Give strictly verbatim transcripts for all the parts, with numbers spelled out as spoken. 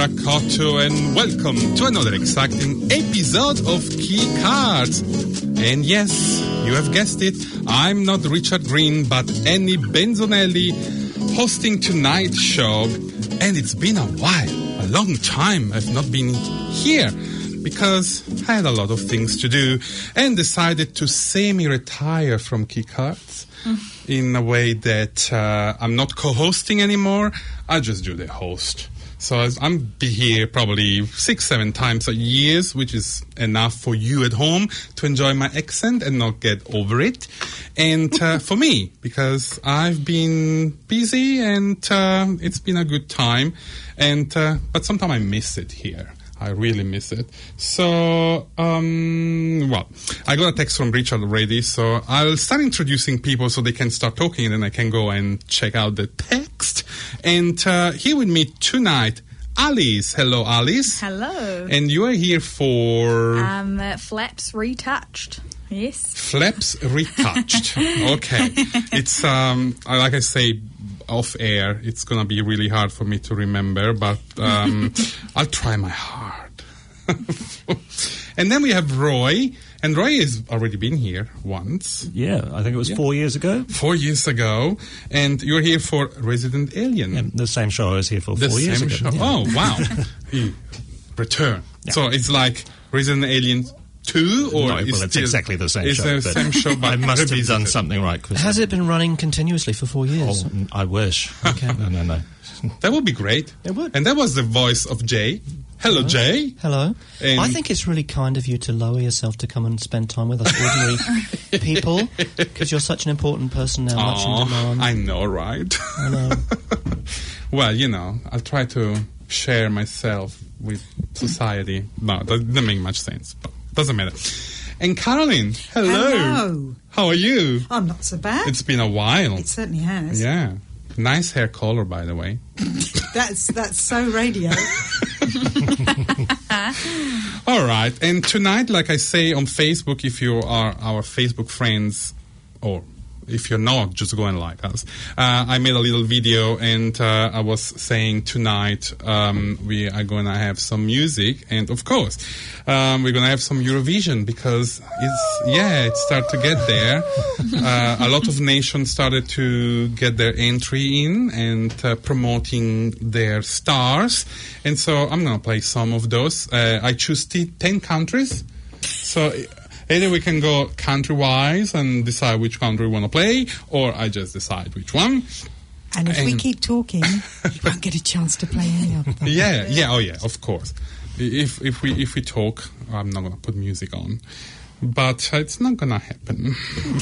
ora koto, and welcome to another exciting episode of Key Cards. And yes, you have guessed it, I'm not Richard Green, but Annie Benzonelli, hosting tonight's show. And it's been a while, a long time I've not been here, because I had a lot of things to do and decided to semi-retire from Key Cards mm. in a way that uh, I'm not co-hosting anymore. I just do the host. So I'm be here probably six, seven times a year, which is enough for you at home to enjoy my accent and not get over it. And uh, for me, because I've been busy and uh, it's been a good time. And uh, but sometimes I miss it here. I really miss it. So, um, well, I got a text from Richard already, so I'll start introducing people so they can start talking, and then I can go and check out the text. And uh, here with me tonight, Alice. Hello, Alice. Hello. And you are here for... Um, uh, Flaps Retouched. Yes. Flaps Retouched. Okay. It's, um, like I say, off air, it's going to be really hard for me to remember, but um, I'll try my hard. And then we have Roy, and Roy has already been here once. Yeah, I think it was yeah. four years ago. Four years ago, and you're here for Resident Alien. Yeah, the same show I was here for the four years same ago. Show. Yeah. Oh, wow. Return. Yeah. So it's like Resident Alien two, or no, well, it's exactly the same it's show. It's the same show, but I must have revisited. done something right. Has it been running continuously for four years? Oh, I wish. Okay. no, no, no. That would be great. It would. And that was the voice of Jay. Hello, Hello. Jay. Hello. And I think it's really kind of you to lower yourself to come and spend time with us ordinary people, because you're such an important person now, much in demand. I know, right? I know. Well, you know, I'll try to share myself with society. No, that doesn't make much sense, but doesn't matter. And Caroline, hello. Hello. How are you? I'm not so bad. It's been a while. It certainly has. Yeah. Nice hair color, by the way. that's that's so radio. All right. And tonight, like I say on Facebook, if you are our Facebook friends, or if you're not, just go and like us. Uh, I made a little video, and uh, I was saying tonight um, we are going to have some music, and of course um, we're going to have some Eurovision, because it's yeah it started to get there. Uh, a lot of nations started to get their entry in and uh, promoting their stars, and so I'm going to play some of those. Uh, I choose t- ten countries, so. Either we can go country-wise and decide which country we want to play, or I just decide which one. And if and we keep talking, you won't get a chance to play any of them. Yeah, yeah, oh yeah, of course. If if we if we talk, I'm not going to put music on. But it's not going to happen.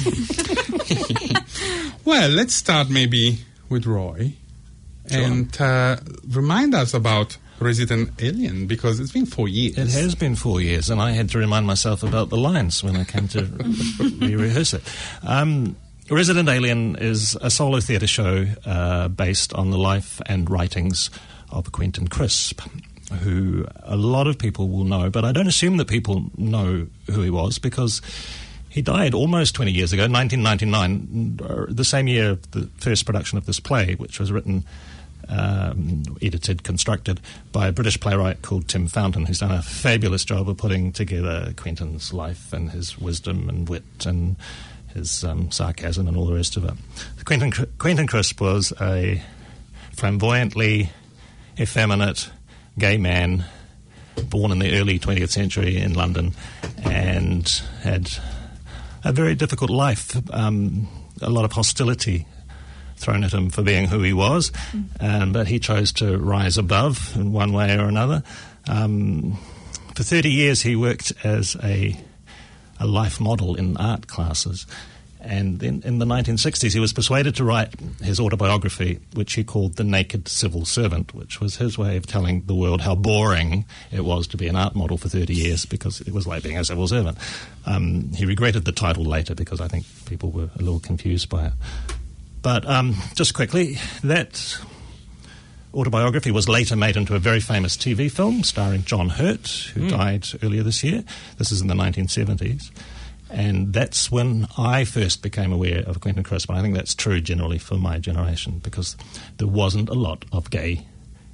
Well, let's start maybe with Roy. Sure. And uh, remind us about Resident Alien, because it's been four years. It has been four years, and I had to remind myself about the lines when I came to re-rehearse it. Um, Resident Alien is a solo theatre show uh, based on the life and writings of Quentin Crisp, who a lot of people will know, but I don't assume that people know who he was, because he died almost twenty years ago, nineteen ninety-nine, the same year of the first production of this play, which was written... Um, edited, constructed by a British playwright called Tim Fountain, who's done a fabulous job of putting together Quentin's life and his wisdom and wit and his um, sarcasm and all the rest of it. Quentin, Quentin Crisp was a flamboyantly effeminate gay man born in the early twentieth century in London, and had a very difficult life, um, a lot of hostility thrown at him for being who he was, mm. um, but he chose to rise above in one way or another. Um, for thirty years he worked as a, a life model in art classes, and in, in the nineteen sixties he was persuaded to write his autobiography, which he called The Naked Civil Servant, which was his way of telling the world how boring it was to be an art model for thirty years, because it was like being a civil servant. Um, he regretted the title later, because I think people were a little confused by it. But um, just quickly, that autobiography was later made into a very famous T V film starring John Hurt, who mm. died earlier this year. This is in the nineteen seventies. And that's when I first became aware of Quentin Crisp. And I think that's true generally for my generation, because there wasn't a lot of gay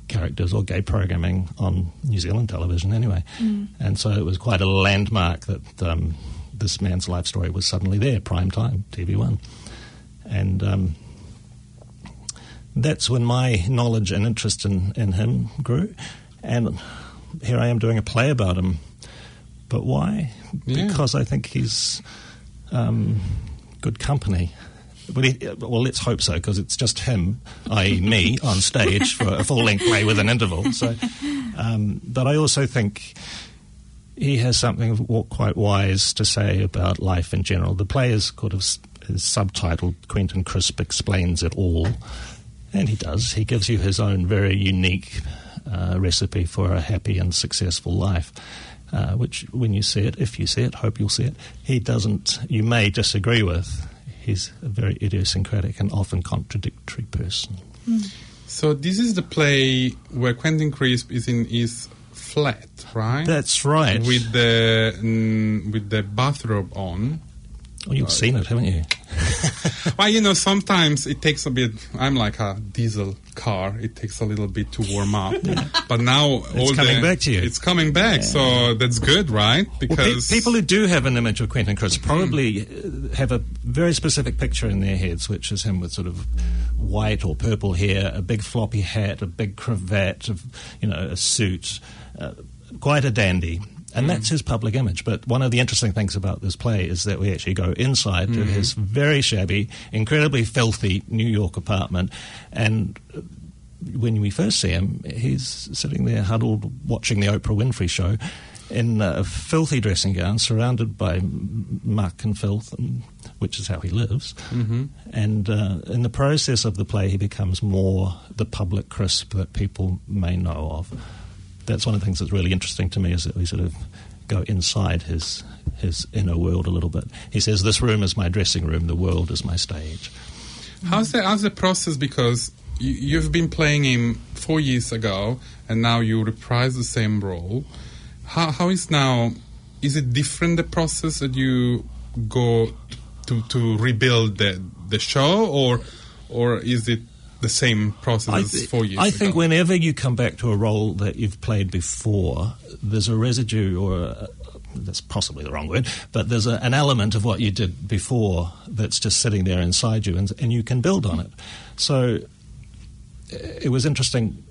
characters or gay programming on New Zealand television anyway. Mm. And so it was quite a landmark that um, this man's life story was suddenly there, prime time, T V one. And um, that's when my knowledge and interest in, in him grew. And here I am doing a play about him. But why? Yeah. Because I think he's um, good company. Well, he, well, let's hope so, because it's just him, that is me, on stage for a full-length play with an interval. So, um, but I also think he has something quite wise to say about life in general. The play is kind of is subtitled Quentin Crisp Explains It All, and he does. He gives you his own very unique uh, recipe for a happy and successful life. Uh, which, when you see it, if you see it, hope you'll see it, he doesn't, you may disagree with. He's a very idiosyncratic and often contradictory person. Mm. So this is the play where Quentin Crisp is in his flat, right? That's right. With the mm, with the bathrobe on. Well, you've seen it, haven't you? Well, you know, sometimes it takes a bit. I'm like a diesel car. It takes a little bit to warm up. But now It's all coming the, back to you. It's coming back, Yeah. so that's good, right? Well, pe- Because people who do have an image of Quentin Crisp probably uh, have a very specific picture in their heads, which is him with sort of white or purple hair, a big floppy hat, a big cravat, of, you know, a suit, uh, quite a dandy. And that's his public image. But one of the interesting things about this play is that we actually go inside to his very shabby, incredibly filthy New York apartment. And uh, when we first see him, he's sitting there huddled watching the Oprah Winfrey show in a filthy dressing gown, surrounded by m- muck and filth, and, which is how he lives. Mm-hmm. And uh, in the process of the play, he becomes more the public Crisp that people may know of. That's one of the things that's really interesting to me, is that we sort of go inside his his inner world a little bit. He says, "This room is my dressing room, the world is my stage." how's the how's the process? Because you, you've been playing him four years ago, and now you reprise the same role. How how is now? Is it different, the process that you go to to rebuild the the show, or or is it the same process I, as th- four years I ago? think whenever you come back to a role that you've played before, there's a residue, or a, that's possibly the wrong word, but there's a, an element of what you did before that's just sitting there inside you, and, and you can build on it. So it was interesting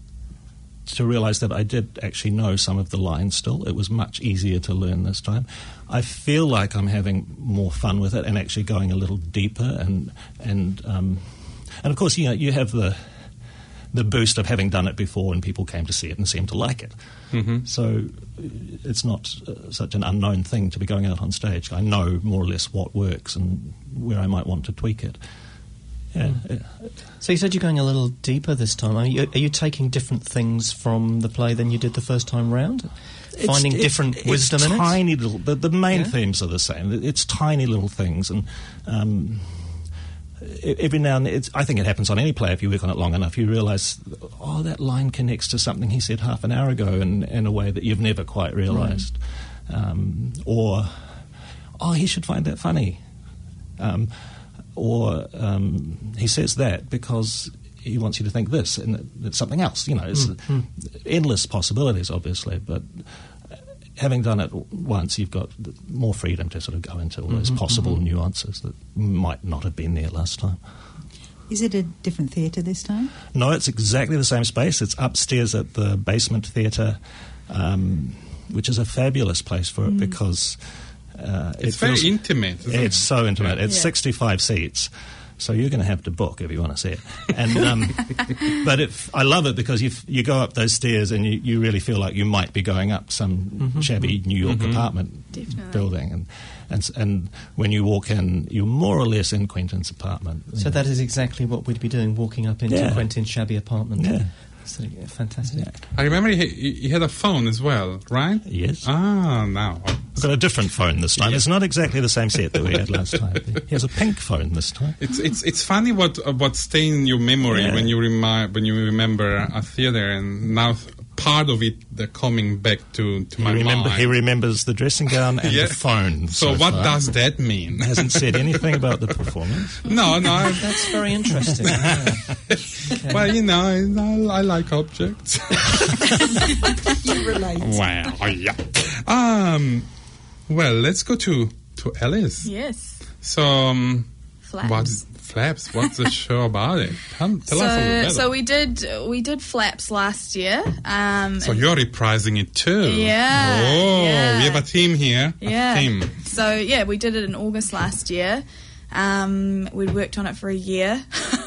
to realise that I did actually know some of the lines still. It was much easier to learn this time. I feel like I'm having more fun with it and actually going a little deeper, and and um, and of course, you know, you have the the boost of having done it before, and people came to see it and seemed to like it. Mm-hmm. So it's not uh, such an unknown thing to be going out on stage. I know more or less what works and where I might want to tweak it. Yeah. Mm. So you said you're going a little deeper this time. Are you, are you taking different things from the play than you did the first time round? Finding It's- different it's, wisdom it's in it? tiny little. The, the main Yeah? themes are the same. It's tiny little things, and um, e- every now and then, it's, I think it happens on any play. If you work on it long enough, you realise, oh, that line connects to something he said half an hour ago, in, in a way that you've never quite realised, um, or oh, he should find that funny. Um, Or um, he says that because he wants you to think this, and it's something else. You know, it's Mm, endless possibilities, obviously. But having done it once, you've got more freedom to sort of go into all those Mhm, possible mhm. nuances that might not have been there last time. Is it a different theatre this time? No, it's exactly the same space. It's upstairs at the Basement Theatre, um, which is a fabulous place for it because uh, it It's very feels- intimate. Isn't It's it? so intimate. It's Yeah. sixty-five seats. So you're going to have to book if you want to see it. And um, but if, I love it because you you go up those stairs and you, you really feel like you might be going up some Mm-hmm. shabby New York Mhm. apartment Definitely. building, and, and s- and when you walk in, you're more or less in Quentin's apartment. So that is exactly what we'd be doing, walking up into Yeah. Quentin's shabby apartment. Yeah. So, yeah, fantastic. Yeah. I remember he, he he had a phone as well, right? Yes. Ah, now. I've got a different phone this time. Yeah. It's not exactly the same set that we had last time. He has a pink phone this time. It's it's it's funny what uh, what stays in your memory Yeah. when you remi- when you remember a theater, and now th- part of it, the coming back to, to He, my remember, mind. he remembers the dressing gown and Yeah. the phone. So, So what far. does that mean? Hasn't said anything about the performance. no, no. I, That's very interesting. Yeah. well, you know, I, I like objects. You relate. Wow. Yeah. Um. Well, let's go to to Alice. Yes. So, um, Flaps. what's Flaps? What's the show about it? Tell, tell us a little So, bit. so we did we did Flaps last year. Um, So you're reprising it too. Yeah, Oh, yeah. we have a team here. yeah. A team. So yeah, we did it in August last year. Um, we worked on it for a year.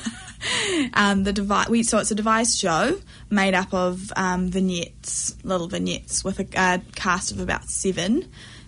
um, the devi- we, so it's a devised show made up of um, vignettes, little vignettes with a uh, cast of about seven.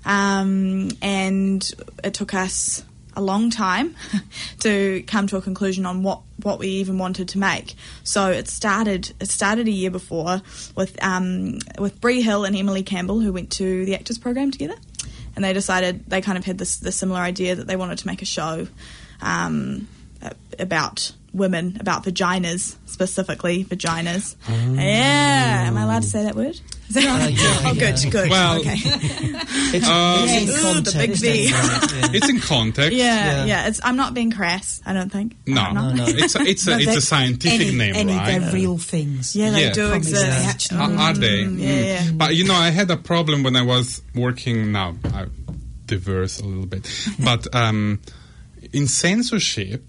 Um, and it took us a long time to come to a conclusion on what, what we even wanted to make. So it started it started a year before with um, with Bree Hill and Emily Campbell, who went to the Actors Program together, and they decided they kind of had this the similar idea that they wanted to make a show um, about women, about vaginas, specifically vaginas. Yeah, am I allowed to say that word? Is that right? Uh, yeah, oh, yeah. good, good. Well, okay. It's, Um, it's in Ooh, the context. big V. isn't it? Yeah. It's in context. Yeah, Yeah. yeah. It's, I'm not being crass, I don't think. No, I'm not. no. it's a, it's a, No, it's they- a scientific any, name, any, right? They're real things. Yeah, they Yeah. do Promise exist. they actually Are, are they? Mm, yeah, yeah. But you know, I had a problem when I was working. Now I diverse a little bit, but um, in censorship,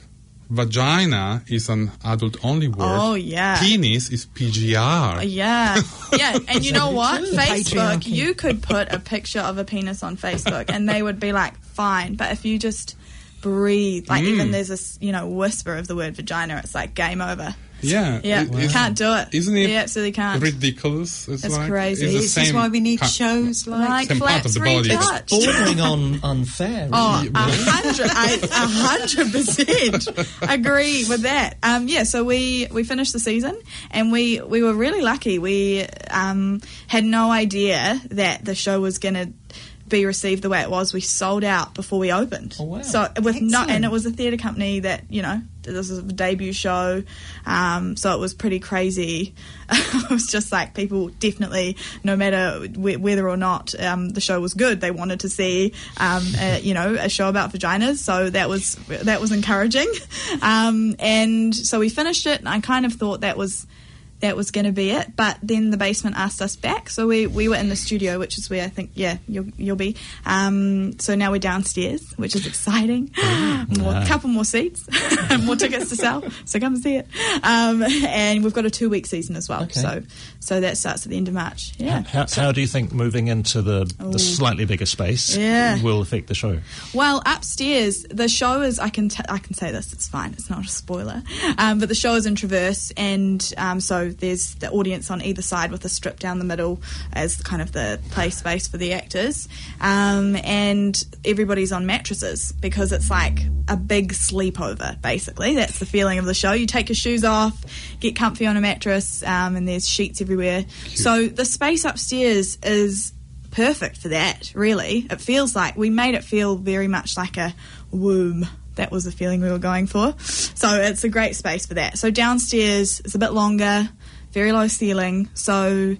vagina is an adult-only word. Oh, yeah. Penis is P G R. Yeah, yeah, and you know what? true? Facebook, Patriarchy. you could put a picture of a penis on Facebook, and they would be like, "Fine." But if you just breathe, like even there's this, you know, whisper of the word vagina, it's like game over. Yeah, Yeah, it- it's- can't do it. Isn't it You absolutely can't. ridiculous? It's, It's like, crazy. It's the This same is why we need ki- shows like... Like Same part of flaps the body. retouched. Bordering on unfair. Oh, Really. a hundred, I- a hundred percent agree with that. Um, yeah, so we, we finished the season, and we, we were really lucky. We um, had no idea that the show was going to be received the way it was. We sold out before we opened. Oh, wow. So with no, Excellent. and it was a theatre company that, you know, this was a debut show, um, so it was pretty crazy. It was just like people definitely, no matter wh- whether or not um, the show was good, they wanted to see, um, a, you know, a show about vaginas. So that was that was encouraging. Um, and so we finished it, and I kind of thought that was. That was going to be it, but then the basement asked us back, so we, we were in the studio, which is where I think yeah you'll you'll be. Um, so now we're downstairs, which is exciting. More, Wow. couple more seats, more tickets to sell. So come and see it. Um, and we've got a two week season as well. Okay. So so that starts at the end of March. Yeah. How, how do you think moving into the, Ooh. the slightly bigger space Yeah. will affect the show? Well, upstairs, the show is, I can t- I can say this, it's fine, it's not a spoiler, um, but the show is in Traverse, and um, so there's the audience on either side with a strip down the middle as kind of the play space for the actors, um, and everybody's on mattresses because it's like a big sleepover, basically. That's the feeling of the show. You take your shoes off, get comfy on a mattress, um, and there's sheets everywhere. So the space upstairs is perfect for that, really. It feels like we made it feel very much like a womb. That was the feeling we were going for. So it's a great space for that. So downstairs is a bit longer, very low ceiling. So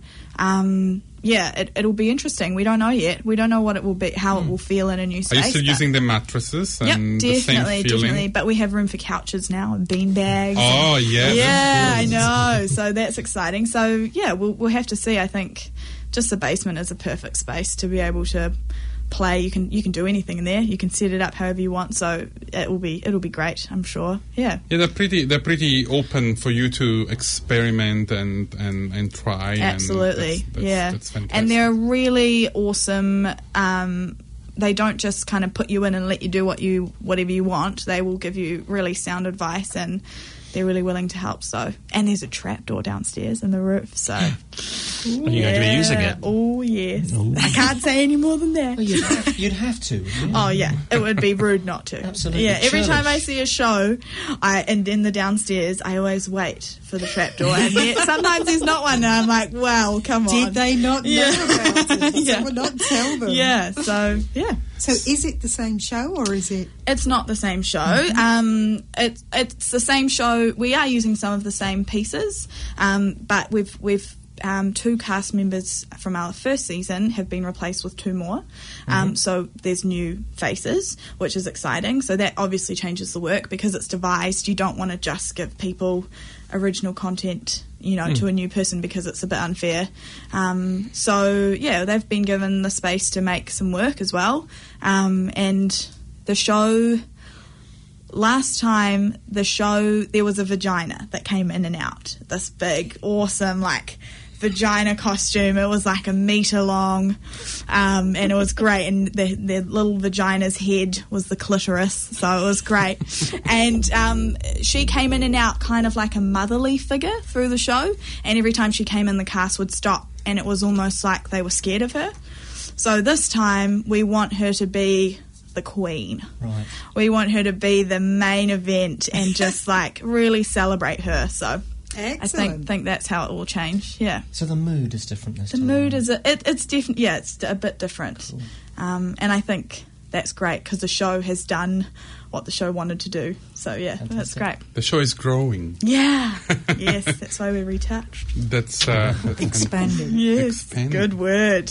um, yeah, it, it'll be interesting. We don't know yet. We don't know what it will be, how it will feel in a new Are space. you still but- using the mattresses Yep, and the same definitely, feeling? definitely. But we have room for couches now and bean bags. Oh, yeah. Yeah, I know. So that's exciting. So yeah, we'll we'll have to see. I think just the basement is a perfect space to be able to play. You can you can do anything in there. You can set it up however you want. So it will be it'll be great, I'm sure. Yeah. Yeah, they're pretty. They're pretty open for you to experiment and and, and try. Absolutely, and that's, that's, yeah. that's fantastic. And they're really awesome. Um, they don't just kind of put you in and let you do what you whatever you want. They will give you really sound advice, and they're really willing to help. So, and there's a trapdoor downstairs in the roof. So, Are you going to be using it? Oh yes, I can't say any more than that. Well, you'd, have, you'd have to. Yeah. Oh yeah, it would be rude not to. Absolutely. Yeah, every time I Churlish. see a show, I and in the downstairs, I always wait for the trapdoor, and there, sometimes there's not one. And I'm like, well, come on. Did they not know Yeah. about it? Did Yeah. someone not tell them? Yeah. So yeah. So is it the same show or is it... It's not the same show. Um, it's it's the same show. We are using some of the same pieces, um, but we've we've um, two cast members from our first season have been replaced with two more. Um, Mm-hmm. So there's new faces, which is exciting. So that obviously changes the work because it's devised. You don't want to just give people original content, you know, Mm. to a new person because it's a bit unfair. Um, so, yeah, they've been given the space to make some work as well. Um, and the show... Last time, the show, there was a vagina that came in and out. This big, awesome, like, vagina costume. It was like a metre long, um, and it was great. And the, the little vagina's head was the clitoris, so it was great. And um, she came in and out kind of like a motherly figure through the show. And every time she came in, the cast would stop, and it was almost like they were scared of her. So this time, we want her to be the queen. Right. We want her to be the main event and just like really celebrate her. So Excellent. I think think that's how it will change. Yeah, So the mood is different this the time. mood is a, it, it's definitely yeah it's a bit different, Cool. um, and I think that's great because the show has done what the show wanted to do. So yeah, that's Fantastic. great. The show is growing. Yeah, yes, that's why we retouched. That's, uh, that's Expanding. Yes, Expanding. good word.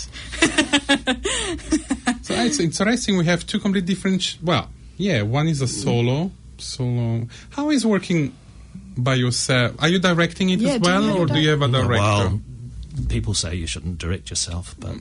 So it's interesting. We have two completely different. Sh- well, yeah, one is a solo. Solo. How is working by yourself? Are you directing it Yeah, as do you well, have a or do you have a No, director? well, people say you shouldn't direct yourself, but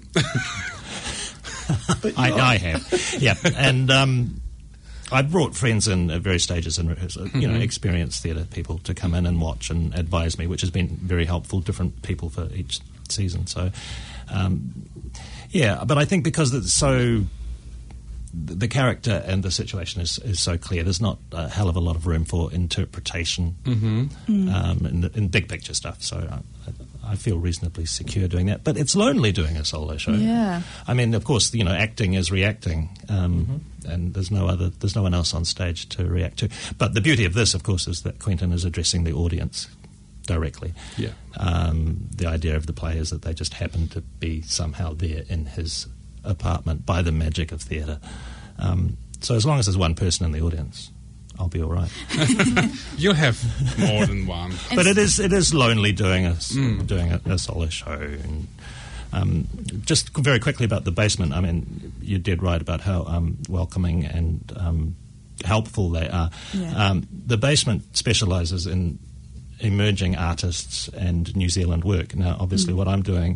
I, I have. Yeah, and um, I brought friends in at various stages in rehearsal, you know, experienced theatre people to come in and watch and advise me, which has been very helpful. Different people for each season, so um, yeah. But I think because it's so. The character and the situation is, is so clear. There's not a hell of a lot of room for interpretation Mm-hmm. um, in, the, in big picture stuff. So I, I feel reasonably secure doing that. But it's lonely doing a solo show. Yeah. I mean, of course, you know, acting is reacting, um, and there's no other, there's no one else on stage to react to. But the beauty of this, of course, is that Quentin is addressing the audience directly. Yeah. Um, the idea of the play is that they just happen to be somehow there in his apartment by the magic of theatre. Um, so as long as there's one person in the audience, I'll be all right. You have more than one. But it is it is lonely doing a s- Mm. doing a, a solo show. And, um, just very quickly about the basement. I mean, you did right about how um, welcoming and um, helpful they are. Yeah. Um, the basement specialises in emerging artists and New Zealand work. Now, obviously, what I'm doing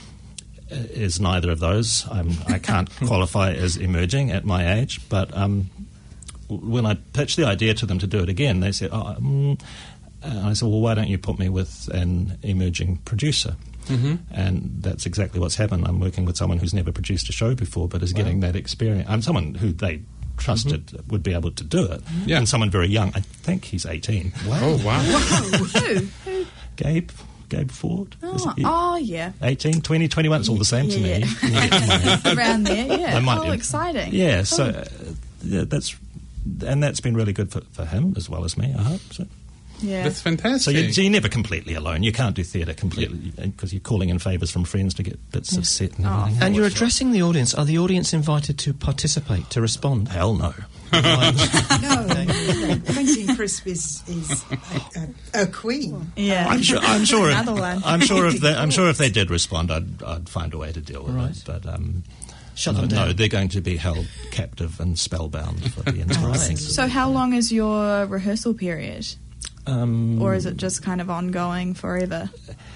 is neither of those. I'm, I can't qualify as emerging at my age, but um, w- when I pitched the idea to them to do it again, they said, oh, mm. and I said, well, why don't you put me with an emerging producer? Mm-hmm. And that's exactly what's happened. I'm working with someone who's never produced a show before, but is getting that experience. I'm someone who they trusted would be able to do it, Yeah. and someone very young. I think he's eighteen. Oh, wow. Who? Who? Gabe, Gabe Ford. Is Oh, he- oh, yeah. eighteen, twenty, twenty-one, it's all the same to Yeah, me. yeah. Around there, yeah. I might oh, be- exciting. Yeah, so uh, yeah, that's and that's been really good for, for him as well as me, I hope. So, Yeah. That's fantastic. so, you, so you're never completely alone. You can't do theatre completely because you're calling in favours from friends to get bits of set and Oh. everything. And you're addressing the audience. Are the audience invited to participate, to respond? Hell no. No, no, Quentin Crisp is, is a, a, a queen. Yeah. I'm sure. I'm sure. If, Another one. I'm sure if they, I'm sure if they did respond, I'd, I'd find a way to deal with Right. it. But um, Shut no, them down. no, they're going to be held captive and spellbound for the entire Right. thing. So how long is your rehearsal period? Um, Or is it just kind of ongoing forever?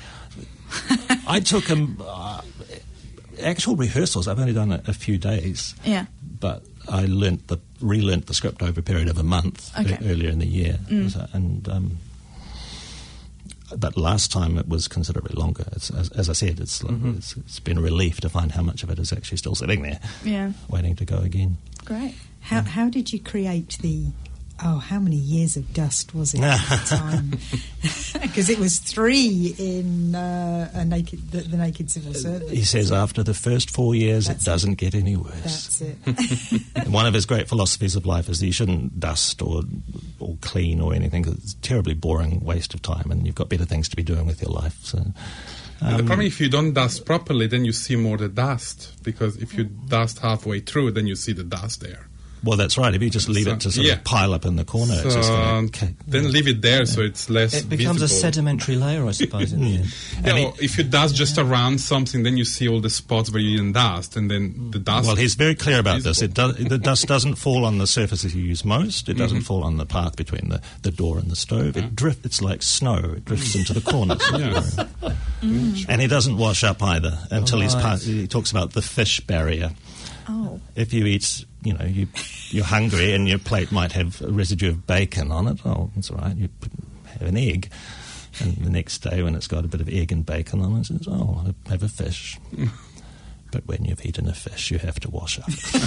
I took um, uh, actual rehearsals. I've only done a, a few days, Yeah. but I learnt the relearnt the script over a period of a month e- Okay. earlier in the year, Mm. So- and um, but last time it was considerably longer. It's, as, as I said, it's, it's it's been a relief to find how much of it is actually still sitting there, Yeah. waiting to go again. Great. How how did you create the? Oh, how many years of dust was it at the time? Because it was three in uh, a naked the, the Naked Civil Servant. He says after the first four years, That's it it. doesn't get any worse. That's it. And one of his great philosophies of life is that you shouldn't dust or or clean or anything, 'cause it's a terribly boring waste of time, and you've got better things to be doing with your life. So, And the um, problem, if you don't dust properly, then you see more the dust. Because if you dust halfway through, then you see the dust there. Well, that's right. If you just leave So, it to sort yeah. of pile up in the corner, it's just So, going to... then leave it there so it's less It becomes a visible. sedimentary layer, I suppose, in the end. Yeah, And or if you dust just around something, then you see all the spots where you didn't dust, and then the dust... Well, he's very clear about this. It visible. does, the dust doesn't fall on the surfaces you use most. It doesn't fall on the path between the, the door and the stove. It drift. It's like snow. It drifts into the corners. Yeah. And he doesn't wash up either until he's Right. part, he talks about the fish barrier. Oh. If you eat, you know, you, you're hungry and your plate might have a residue of bacon on it, oh, that's all right, you put, have an egg. And the next day when it's got a bit of egg and bacon on it, it says, oh, I'll have a fish. But when you've eaten a fish, you have to wash up.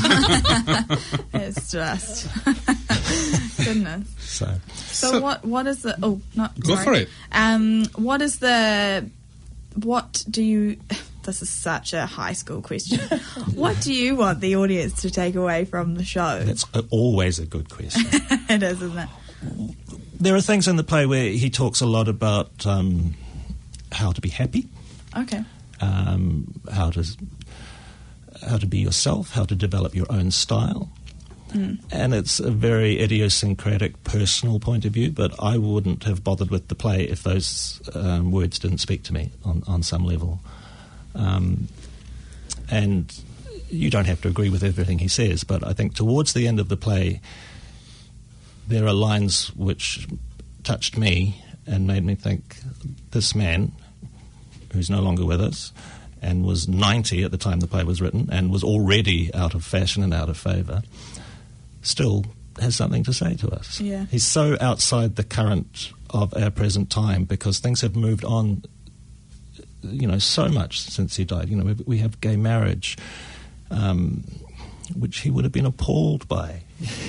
It's just goodness. So, So, So- what what is the oh not Go sorry. for it. Um, what is the what do you? This is such a high school question. What do you want the audience to take away from the show? that's a- always a good question. It is, isn't it? There are things in the play where he talks a lot about um, how to be happy, Okay. um, how to how to be yourself, how to develop your own style. And it's a very idiosyncratic personal point of view, but I wouldn't have bothered with the play if those um, words didn't speak to me on, on some level. Um, and you don't have to agree with everything he says, but I think towards the end of the play, there are lines which touched me and made me think, this man, who's no longer with us, and was ninety at the time the play was written, and was already out of fashion and out of favour, still has something to say to us. Yeah. He's so outside the current of our present time because things have moved on, you know, so much since he died. You know, we, we have gay marriage, um, which he would have been appalled by.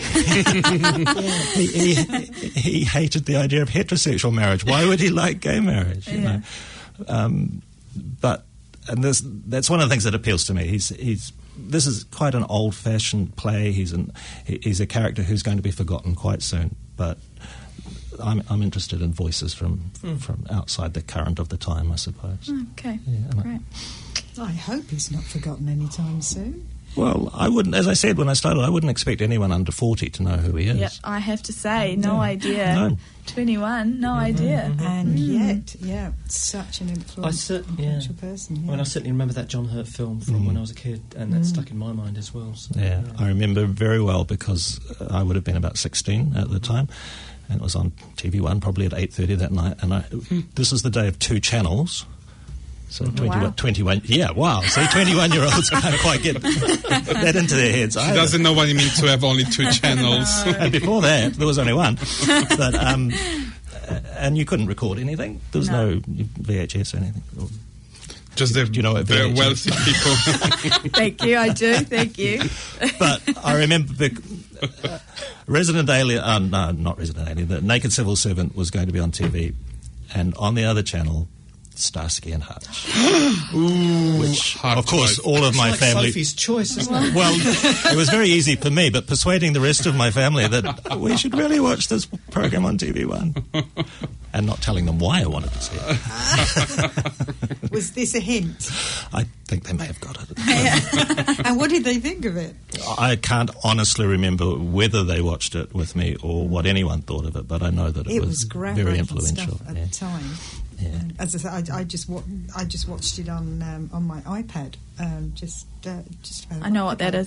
he, he, he hated the idea of heterosexual marriage. Why would he like gay marriage? You Yeah. know, um, but and this that's one of the things that appeals to me. He's he's this is quite an old-fashioned play. He's an he, he's a character who's going to be forgotten quite soon. But I'm I'm interested in voices from from outside the current of the time, I suppose. Okay. Yeah, and I- Great. I hope he's not forgotten anytime soon. Well, I wouldn't, as I said when I started, I wouldn't expect anyone under forty to know who he is. Yep. I have to say, no idea. No. Twenty-one. No idea. And yet, yeah, such an I influence, cer- yeah. influential person. Yeah. I mean, I certainly remember that John Hurt film from when I was a kid, and that stuck in my mind as well. So, Yeah, I remember very well because I would have been about sixteen at the time, and it was on T V one probably at eight thirty that night. And I, this is the day of two channels. So twenty-one, Wow. twenty-one, yeah, wow. See, twenty-one-year-olds can't quite get that into their heads. He either. doesn't know what it means to have only two channels. And before that, there was only one. But, um, and you couldn't record anything. There was no, No. V H S or anything. Just the, Do you know what the V H S? wealthy people. Thank you. I do. Thank you. But I remember the, uh, Resident Alien, uh, no, not Resident Alien, the Naked Civil Servant was going to be on T V, and on the other channel, Starsky and Hutch. Which, hard of course, choice. all of my like family... Sophie's Choice, isn't it? Well, it was very easy for me, but persuading the rest of my family that we should really watch this program on T V one. And not telling them why I wanted to see it. Was this a hint? I think they may have got it. And what did they think of it? I can't honestly remember whether they watched it with me or what anyone thought of it, but I know that it, It was, was groundbreaking very influential. stuff at yeah. the time. Yeah. And as I said, I, I just wa- I just watched it on um, on my iPad. Um, just uh, just about a I know month what that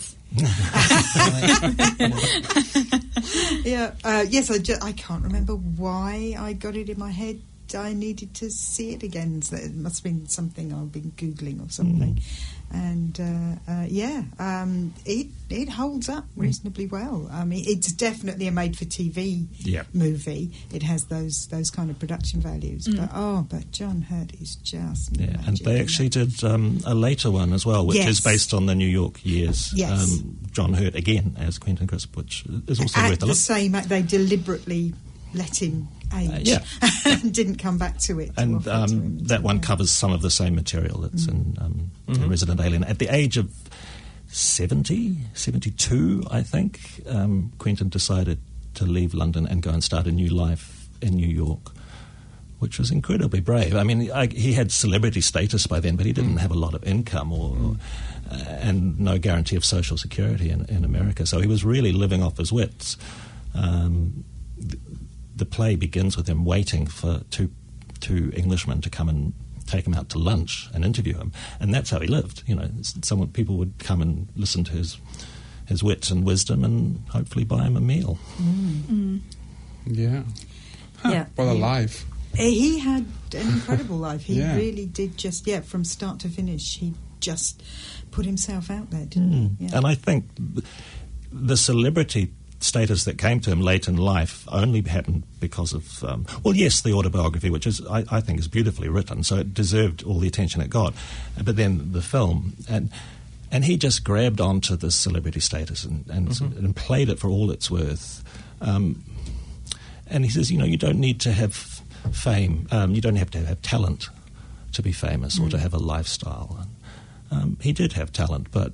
ago. is. Yeah. Uh, yes, I, ju- I can't remember why I got it in my head. I needed to see it again. So it must have been something I've been Googling or something. And uh, uh, yeah, um, it it holds up reasonably well. I mean, it's definitely a made-for-T V Yeah. movie. It has those those kind of production values. But oh, but John Hurt is just Yeah, and magic, they isn't actually he? did um, a later one as well, which Yes. is based on the New York years. Yes. Um, John Hurt again as Quentin Crisp, which is also At worth a the look. same. They deliberately let him age. Uh, and didn't come back to it. to And offer to um, him. that one Yeah. covers some of the same material that's in, um, in Resident Alien. At the age of seventy, seventy-two, I think, um, Quentin decided to leave London and go and start a new life in New York, which was incredibly brave. I mean, I, he had celebrity status by then, but he didn't mm. have a lot of income or, mm. uh, and no guarantee of social security in, in America. So he was really living off his wits. Um, the, the play begins with him waiting for two two Englishmen to come and take him out to lunch and interview him, and that's how he lived. You know, someone people would come and listen to his his wits and wisdom, and hopefully buy him a meal. Mm. Mm. Yeah, huh, yeah. What a life! He had an incredible life. He yeah. really did just yeah, from start to finish. He just put himself out there, didn't mm. he? Yeah. And I think the celebrity status that came to him late in life only happened because of, um, well, yes, the autobiography, which is I, I think is beautifully written, so it deserved all the attention it got. But then the film, and and he just grabbed onto this celebrity status and and, mm-hmm. and played it for all it's worth. Um, and he says, you know, you don't need to have fame, um, you don't have to have talent to be famous mm. or to have a lifestyle. And, um, he did have talent, but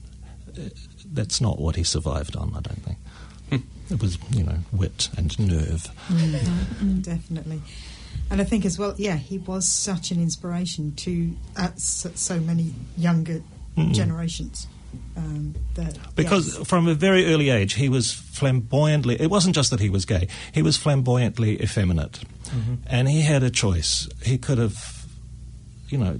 that's not what he survived on, I don't think. It was, you know, wit and nerve. Mm-hmm. Definitely. And I think as well, yeah, he was such an inspiration to uh, so, so many younger mm. generations. Um, that, because yes. from a very early age, he was flamboyantly... It wasn't just that he was gay. He was flamboyantly effeminate. Mm-hmm. And he had a choice. He could have, you know,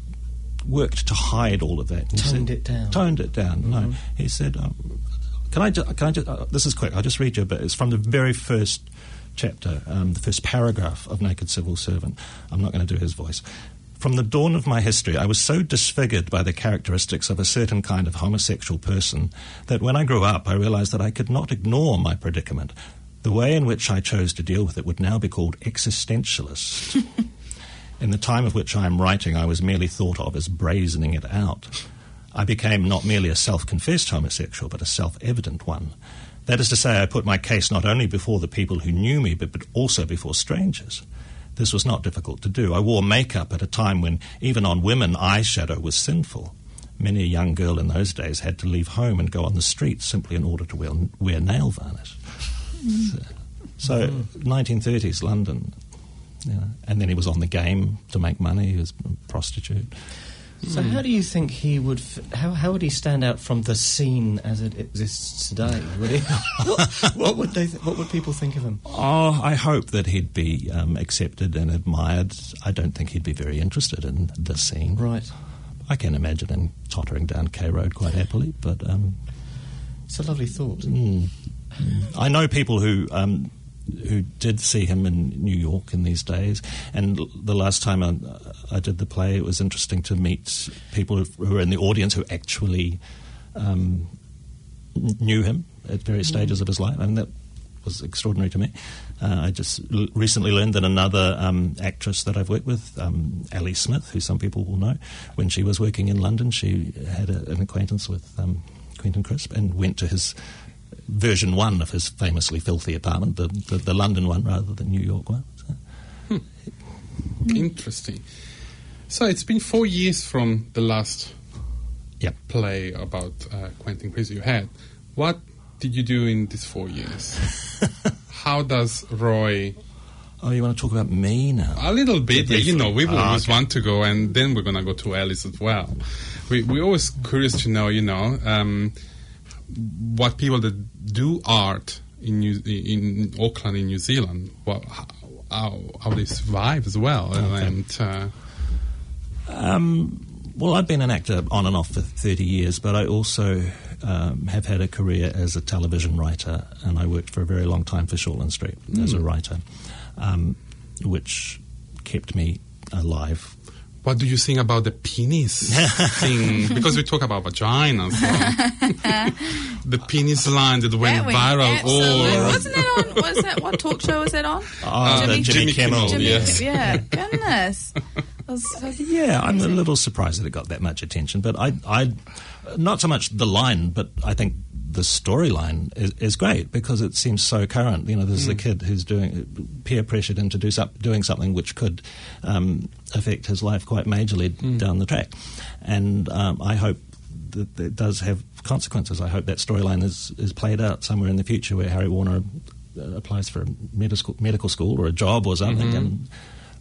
worked to hide all of that. He toned said, it down. Toned it down. Mm-hmm. No, he said... Um, Can I just, can I just uh, this is quick, I'll just read you a bit. It's from the very first chapter, um, the first paragraph of Naked Civil Servant. I'm not going to do his voice. From the dawn of my history, I was so disfigured by the characteristics of a certain kind of homosexual person that when I grew up, I realized that I could not ignore my predicament. The way in which I chose to deal with it would now be called existentialist. In the time of which I am writing, I was merely thought of as brazening it out. I became not merely a self-confessed homosexual, but a self-evident one. That is to say, I put my case not only before the people who knew me, but, but also before strangers. This was not difficult to do. I wore makeup at a time when, even on women, eyeshadow was sinful. Many a young girl in those days had to leave home and go on the street simply in order to wear, wear nail varnish. Mm. So, so mm. nineteen thirties London, you know, and then he was on the game to make money. He was a prostitute. So how do you think he would... F- how how would he stand out from the scene as it exists today? Would he, what, what would they? Th- what would people think of him? Oh, I hope that he'd be um, accepted and admired. I don't think he'd be very interested in the scene. Right. I can imagine him tottering down K Road quite happily, but... Um, it's a lovely thought. Mm, mm. I know people who... Um, who did see him in New York in these days. And the last time I, I did the play, it was interesting to meet people who were in the audience who actually um, knew him at various stages of his life. I mean, that was extraordinary to me. Uh, I just l- recently learned that another um, actress that I've worked with, um, Ali Smith, who some people will know, when she was working in London, she had a, an acquaintance with um, Quentin Crisp and went to his... version one of his famously filthy apartment, the, the, the London one rather than New York one. So. Hmm. Interesting. So it's been four years from the last yep. play about uh, Quentin Crisp you had. What did you do in these four years? How does Roy... Oh, you want to talk about me now? A little bit, yeah, you know, we oh, always okay. want to go, and then we're going to go to Alice as well. We, we're always curious to know, you know... Um, what people that do art in New, in Auckland, in New Zealand, what, how, how they survive as well. Okay. And uh, um, well, I've been an actor on and off for thirty years, but I also um, have had a career as a television writer, and I worked for a very long time for Shortland Street mm. as a writer, um, which kept me alive. What do you think about the penis thing? Because we talk about vaginas. So. The penis line that went yeah, viral. Oh, wasn't it on? Was that what talk show was that on? Oh, Jimmy, Jimmy, Jimmy Kimmel. Jimmy, yes. Yeah, goodness. Was, yeah, I'm a little surprised that it got that much attention, but I, I, not so much the line, but I think the storyline is, is great because it seems so current. You know, there's mm. the kid who's doing peer pressured into do some, doing something which could um, affect his life quite majorly mm. down the track, and um, I hope that it does have consequences. I hope that storyline is, is played out somewhere in the future where Harry Warner uh, applies for a medical medical school or a job or something, mm-hmm. and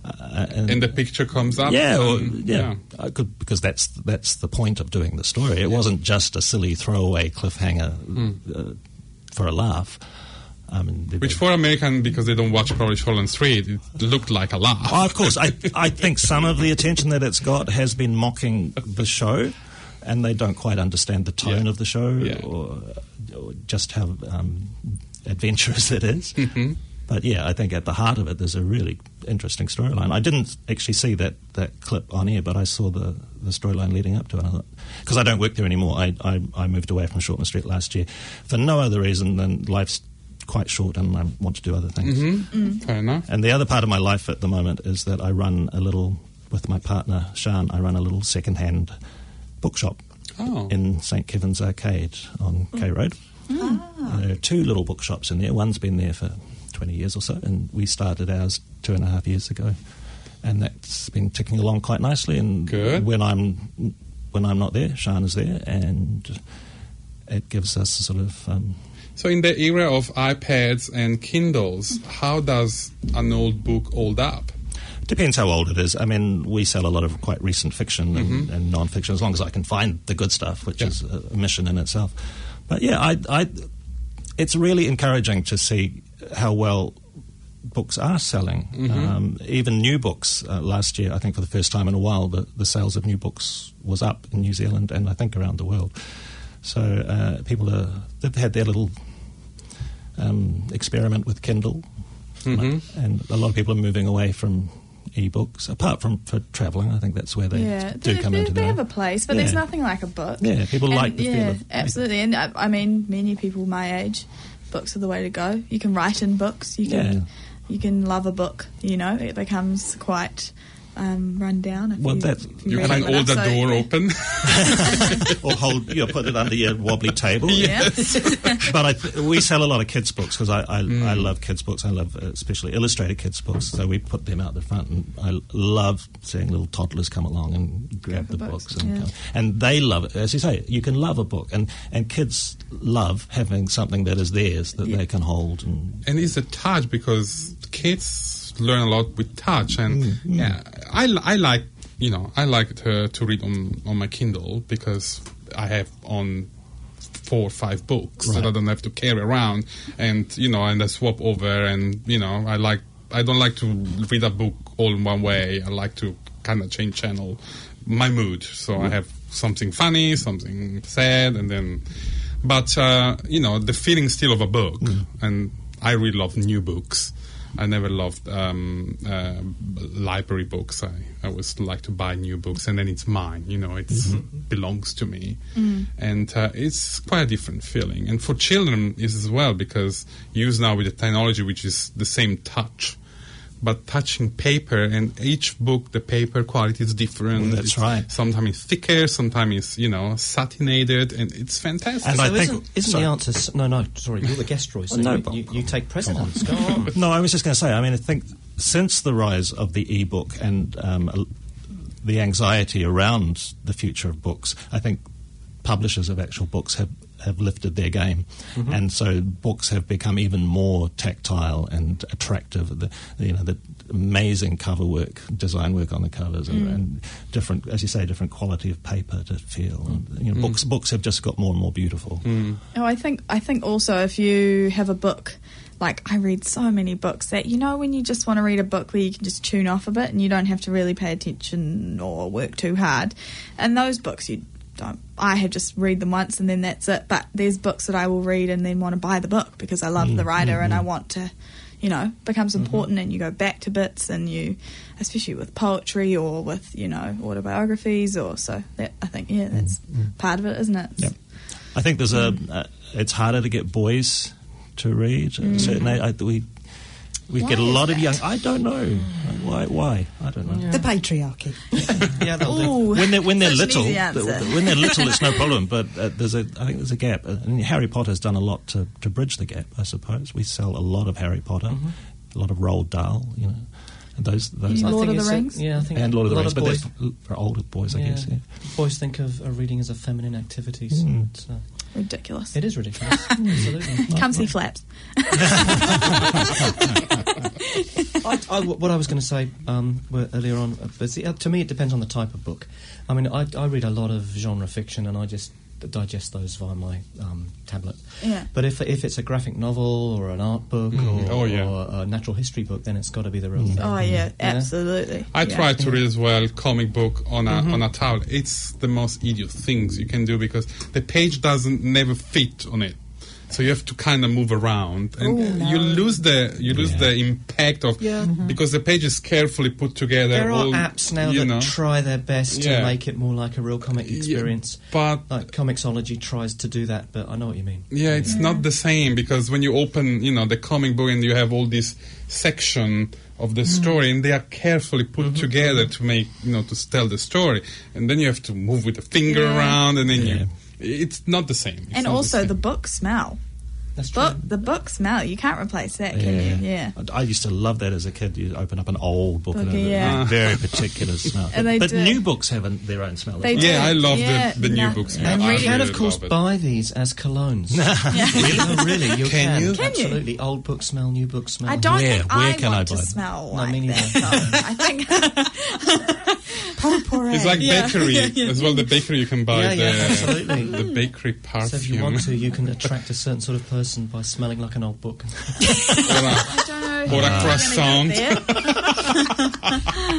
Uh, and the picture comes up. Yeah, or, and, yeah, I could, because that's that's the point of doing the story. It Yeah. wasn't just a silly throwaway cliffhanger Mm. uh, for a laugh. I mean, they- Which for American, because they don't watch probably Holland Street, it looked like a laugh. Oh, of course. I I think some of the attention that it's got has been mocking the show, and they don't quite understand the tone Yeah. of the show Yeah. or, or just how um, adventurous it is. Mhm. But yeah, I think at the heart of it, there's a really interesting storyline. I didn't actually see that, that clip on air, but I saw the, the storyline leading up to it. Because I don't work there anymore. I, I, I moved away from Shortland Street last year for no other reason than life's quite short and I want to do other things. Mm-hmm. Fair enough. And the other part of my life at the moment is that I run a little, with my partner, Sian, I run a little second-hand bookshop Oh. in Saint Kevin's Arcade on K Road. Ah. There are two little bookshops in there. One's been there for twenty years or so, and we started ours two and a half years ago. And that's been ticking along quite nicely. And Good. when I'm when I'm not there, Sian is there, and it gives us a sort of... Um, So in the era of iPads and Kindles, how does an old book hold up? Depends how old it is. I mean, we sell a lot of quite recent fiction and, Mhm. and non-fiction, as long as I can find the good stuff, which Yeah. is a, a mission in itself. But yeah, I, I, it's really encouraging to see how well books are selling. Mhm. Um, even new books. Uh, last year, I think for the first time in a while, the, the sales of new books was up in New Zealand and I think around the world. So uh, people are, they've had their little um, experiment with Kindle. Mhm. And a lot of people are moving away from e-books, apart from for travelling. I think that's where they yeah, do they, come they, into they their have own. a place, but there's Yeah. nothing like a book. Yeah, people And, like the yeah, feel of absolutely. And I, I mean, many people my age, books are the way to go. You can write in books. You can Yeah. you can love a book. You know, it becomes quite um, run down. If Well, you, that's- if You read can it hold the enough, so, door yeah. open. Or hold, you know, put it under your wobbly table. Yeah. But I th- we sell a lot of kids' books because I, I, Mm. I love kids' books. I love uh, especially illustrated kids' books. So we put them out the front, and I love seeing little toddlers come along and grab Grab the the books, books, and, yeah. come. And they love it. As you say, you can love a book, and, and kids love having something that is theirs that Yeah. they can hold. And And it's a touch because kids learn a lot with touch. And Mm, mm. yeah, I, li- I like, you know, I like to, to read on, on my Kindle because I have on four or five books that Right. I don't have to carry around, and you know, and I swap over, and you know, I like I don't like to read a book all in one way. I like to kind of change channel, my mood. So I have something funny, something sad, and then, but uh, you know, the feeling still of a book, and I really love new books. I never loved um, uh, library books. I, I always like to buy new books, and then it's mine. You know, it belongs to me, and uh, it's quite a different feeling. And for children, is as well because used now with the technology, which is the same touch, but touching paper, and each book, the paper quality is different. Well, that's It's- right. Sometimes it's thicker, sometimes it's you know satinated, and it's fantastic. And So I think- isn't, isn't sorry. the answer... s- No, no, sorry, you're the guest, Roy, so Oh, no, you, Bob. you, you take precedence. Go on. No, I was just going to say, I mean, I think since the rise of the e-book and um, uh, the anxiety around the future of books, I think publishers of actual books have, have lifted their game. Mm-hmm. And so books have become even more tactile and attractive. The, you know, the amazing cover work, design work on the covers, and, and different, as you say, different quality of paper to feel. And, you know, books, books have just got more and more beautiful. Oh, I think I think also if you have a book, like I read so many books that you know when you just want to read a book where you can just tune off a bit and you don't have to really pay attention or work too hard, and those books you don't. I have just read them once and then that's it. But there's books that I will read and then want to buy the book because I love the writer and I want to, you know, becomes important and you go back to bits and you, especially with poetry or with you know autobiographies or so. That I think yeah, that's part of it, isn't it? Yep. I think there's a. Uh, it's harder to get boys to read. Mm. Certainly, I, we we Why get a is lot of that? young. I don't know why. Why I don't know. The patriarchy. Yeah, that'll do. Ooh, When they're when they're such an little, easy answer. th- when they're little, it's no problem. But uh, there's a. I think there's a gap. Uh, And Harry Potter's done a lot to, to bridge the gap. I suppose we sell a lot of Harry Potter, a lot of Roald Dahl. You know, and those those. You I Lord think of the it's a- Rings? yeah, I think and Lord of a the lot Rings, but boys, that's for older boys, I yeah, guess. Yeah. boys think of, of reading as a feminine activity. So Mm. it's, uh, ridiculous. It is ridiculous. Absolutely. Come see Flaps. I, I, what I was going to say um, earlier on, was, uh, to me it depends on the type of book. I mean, I, I read a lot of genre fiction and I just digest those via my um, tablet. Yeah. But if if it's a graphic novel or an art book Mm. or, Oh, yeah. or a natural history book, then it's got to be the real thing. Oh yeah, absolutely. I yeah. try to read as well comic book on a on a tablet. It's the most idiot things you can do because the page doesn't never fit on it. So you have to kind of move around, and Oh, no. you lose the you lose Yeah. the impact of Yeah. because the page is carefully put together. There are all, apps now you that know. try their best Yeah. to make it more like a real comic experience. but Like Comixology tries to do that, but I know what you mean. yeah, it's not the same because when you open, you know, the comic book and you have all this section of the story, and they are carefully put together to make, you know, to tell the story, and then you have to move with the finger Yeah. around, and then Yeah. you. It's not the same. It's And not also the, the same. book smell. That's true. Book the book smell. You can't replace that, can you? Yeah. I I used to love that as a kid. You open up an old book Book, and a yeah. very particular smell. And they but do. new books have an, their own smell. as They well. do. Yeah, I love Yeah, the, the new no. books. Yeah. And I you can, really of course, love it. buy these as colognes. really? Oh, really? You Can can. you? Can you? Absolutely. Old book smell, new book smell. I don't Where- think where I can want I to buy them? smell No, like me that. neither. though. I think Potpourri. It's like Yeah. bakery Yeah, yeah. as well. The bakery you can buy Yeah, the yeah, absolutely. the bakery perfume So if you want to, you can attract a certain sort of person by smelling like an old book. or a, I don't know. or a how I'm croissant. gonna get there.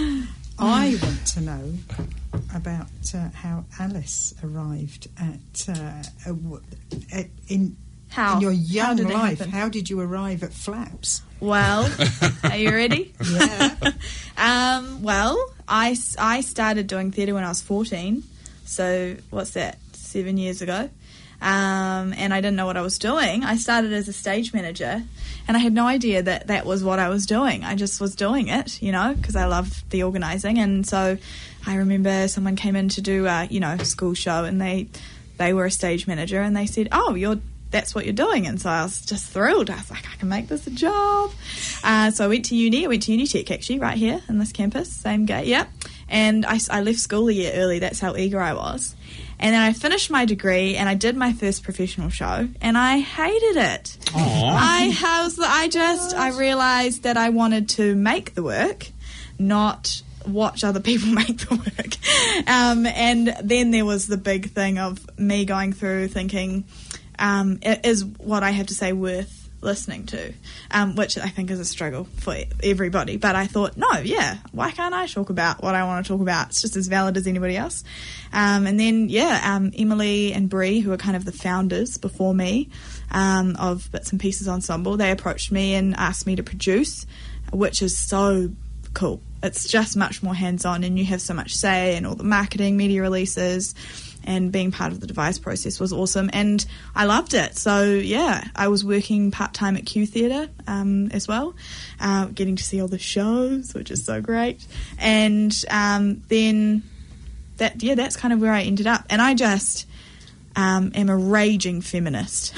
I want to know about uh, how Alice arrived at, uh, a w- at in, How? in your How young did that life. happen? How did you arrive at Flaps? Well, are you ready? Yeah. Um, well, I, s- I started doing theatre when I was fourteen. So, what's that? Seven years ago. Um, and I didn't know what I was doing. I started as a stage manager, and I had no idea that that was what I was doing. I just was doing it, you know, because I loved the organising. And so I remember someone came in to do a, you know, school show, and they they were a stage manager, and they said, "Oh, you're that's what you're doing." And so I was just thrilled. I was like, I can make this a job. Uh, so I went to uni. I went to Unitech, actually, right here in this campus, same gate, yep. And I, I left school a year early. That's how eager I was. And then I finished my degree, and I did my first professional show, and I hated it. I, I was, I just, I realised that I wanted to make the work, not watch other people make the work. Um, and then there was the big thing of me going through thinking, um, is what I have to say worth listening to, um, which I think is a struggle for everybody. But I thought, no, yeah, why can't I talk about what I want to talk about? It's just as valid as anybody else. Um, and then, yeah, um, Emily and Bree, who are kind of the founders before me um, of Bits and Pieces Ensemble, they approached me and asked me to produce, which is so cool. It's just much more hands-on, and you have so much say in all the marketing, media releases, and being part of the device process was awesome, and I loved it. So yeah, I was working part-time at Q Theatre um, as well, uh, getting to see all the shows, which is so great. And um, then that yeah, that's kind of where I ended up. And I just um, am a raging feminist.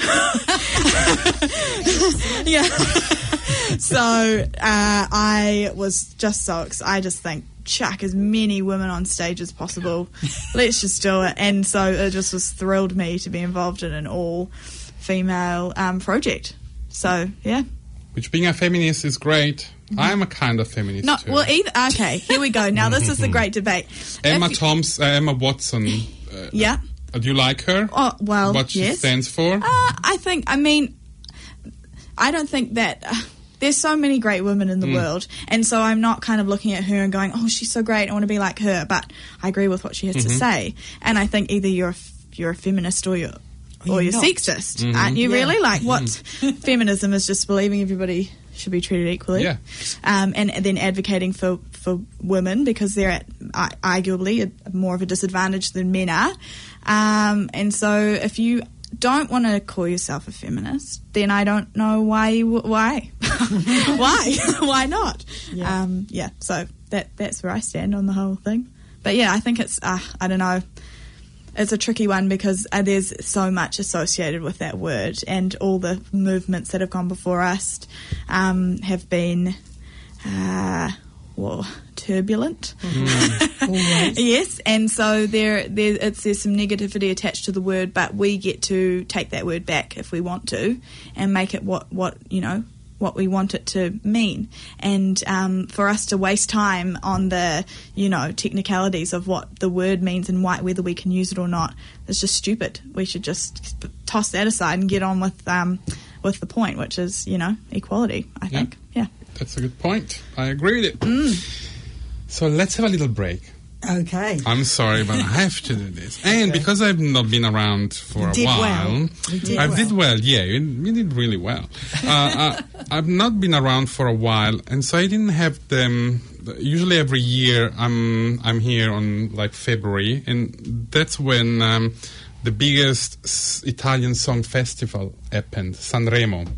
Yeah. So uh, I was just so excited. I just think, chuck as many women on stage as possible. Let's just do it. And so it just was thrilled me to be involved in an all-female um, project. So, yeah. Which being a feminist is great. I'm a kind of feminist No, too. well, either. Okay, here we go. Now this is the great debate. Emma If you- Thompson, uh, Emma Watson. Uh, Yeah. Do you like her? Oh, well, What she yes. stands for? Uh, I think, I mean, I don't think that... Uh, there's so many great women in the world, and so I'm not kind of looking at her and going, oh, she's so great, I want to be like her, but I agree with what she has to say. And I think either you're a, f- you're a feminist or you're, or you're you're not. sexist. Aren't you Yeah. really? Like, what feminism is just believing everybody should be treated equally. Yeah. Um, and, and then advocating for, for women because they're at uh, arguably a, more of a disadvantage than men are. Um, and so if you don't want to call yourself a feminist, then I don't know why you w- why why why not? Yeah. Um, yeah. So that that's where I stand on the whole thing. But yeah, I think it's uh, I don't know. It's a tricky one because uh, there's so much associated with that word, and all the movements that have gone before us um, have been uh, well, turbulent. Always. Yes, and so there, there it's, there's some negativity attached to the word, but we get to take that word back if we want to and make it what, what you know, what we want it to mean. And um, for us to waste time on the, you know, technicalities of what the word means and why, whether we can use it or not, is just stupid. We should just toss that aside and get on with um, with the point, which is, you know, equality, I think. Yeah. yeah. That's a good point. I agree with it. Mm. So let's have a little break. Okay. I'm sorry, but I have to do this. And Okay. because I've not been around for You a did while, well. You did I well. did well. Yeah, you, you did really well. Uh, uh, I've not been around for a while, and so I didn't have them. Usually, every year I'm I'm here on like February, and that's when um, the biggest s- Italian song festival happened, Sanremo.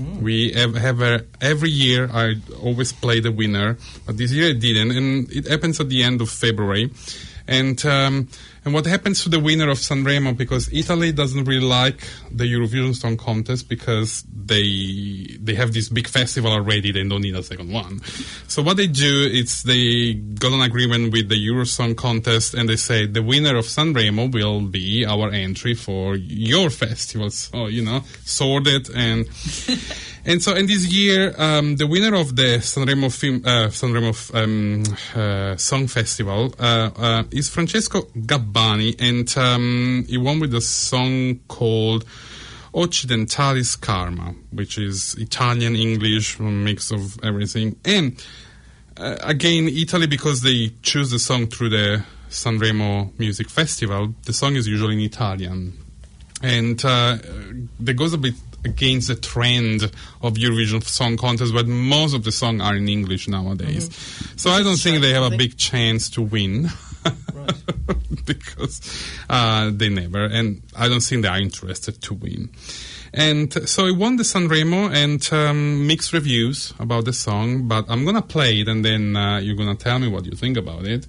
We have, have a, every year I always play the winner, but this year I didn't, and it happens at the end of February. And um, and what happens to the winner of Sanremo, because Italy doesn't really like the Eurovision Song Contest because they they have this big festival already, they don't need a second one. So what they do is they got an agreement with the Euro Song Contest, and they say the winner of Sanremo will be our entry for your festival. So, you know, sorted and... And so, in this year, um, the winner of the Sanremo film, uh, Sanremo um, uh, Song Festival uh, uh, is Francesco Gabbani, and um, he won with a song called Occidentalis Karma, which is Italian, English, a mix of everything. And uh, again, Italy, because they choose the song through the Sanremo Music Festival, the song is usually in Italian. And uh, that goes a bit against the trend of Eurovision Song Contest, but most of the songs are in English nowadays. Mm-hmm. So I don't think they have a big chance to win. Right. Because uh, they never, and I don't think they are interested to win. And so I won the Sanremo, and um, mixed reviews about the song, but I'm going to play it, and then uh, you're going to tell me what you think about it.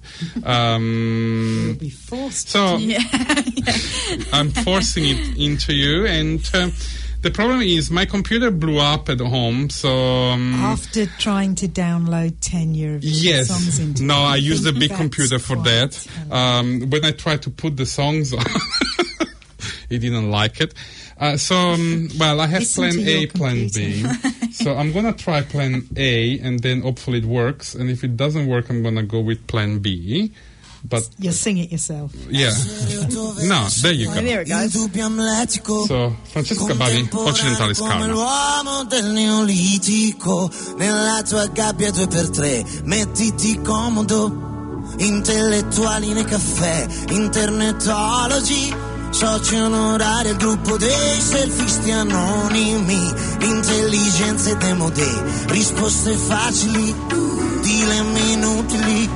Um, You'll be forced. so Yeah. I'm forcing it into you, and um, the problem is my computer blew up at home, so... Um, After trying to download ten Eurovision Yes. songs into No, it, I used a big that's computer for quite that. terrible. Um, when I tried to put the songs on, he didn't like it. Uh, so, um, well, I have Listen plan to A, your plan B. So I'm going to try plan A, and then hopefully it works. And if it doesn't work, I'm going to go with plan B. But, You'll sing it yourself. yeah. No, there you Oh, go. there it goes. So, Francesco Gabbani, Occidentalis come Karma. l'uomo del neolitico, nella tua gabbia due per tre, mettiti comodo, intellettuali nei caffè, internetologi, soci onorari al gruppo dei selfisti anonimi, intelligenze demodè, risposte facili, dilemmi inutili.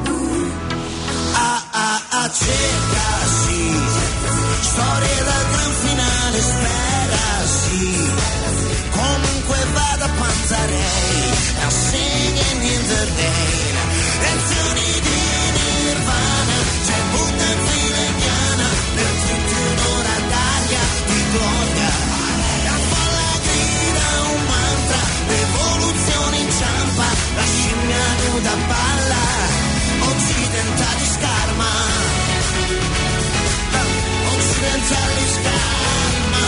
Ah ah ah, cerca sì, storie dal gran finale, spera sì, comunque vada Panzarei, I'll sing in the rain, lezioni di Nirvana, c'è Buddha in fila indiana, per tutti un'ora d'aria di gloria, la folla grida un mantra, l'evoluzione inciampa, la scimmia nuda balla, occidentali scarma, occidentali scarma,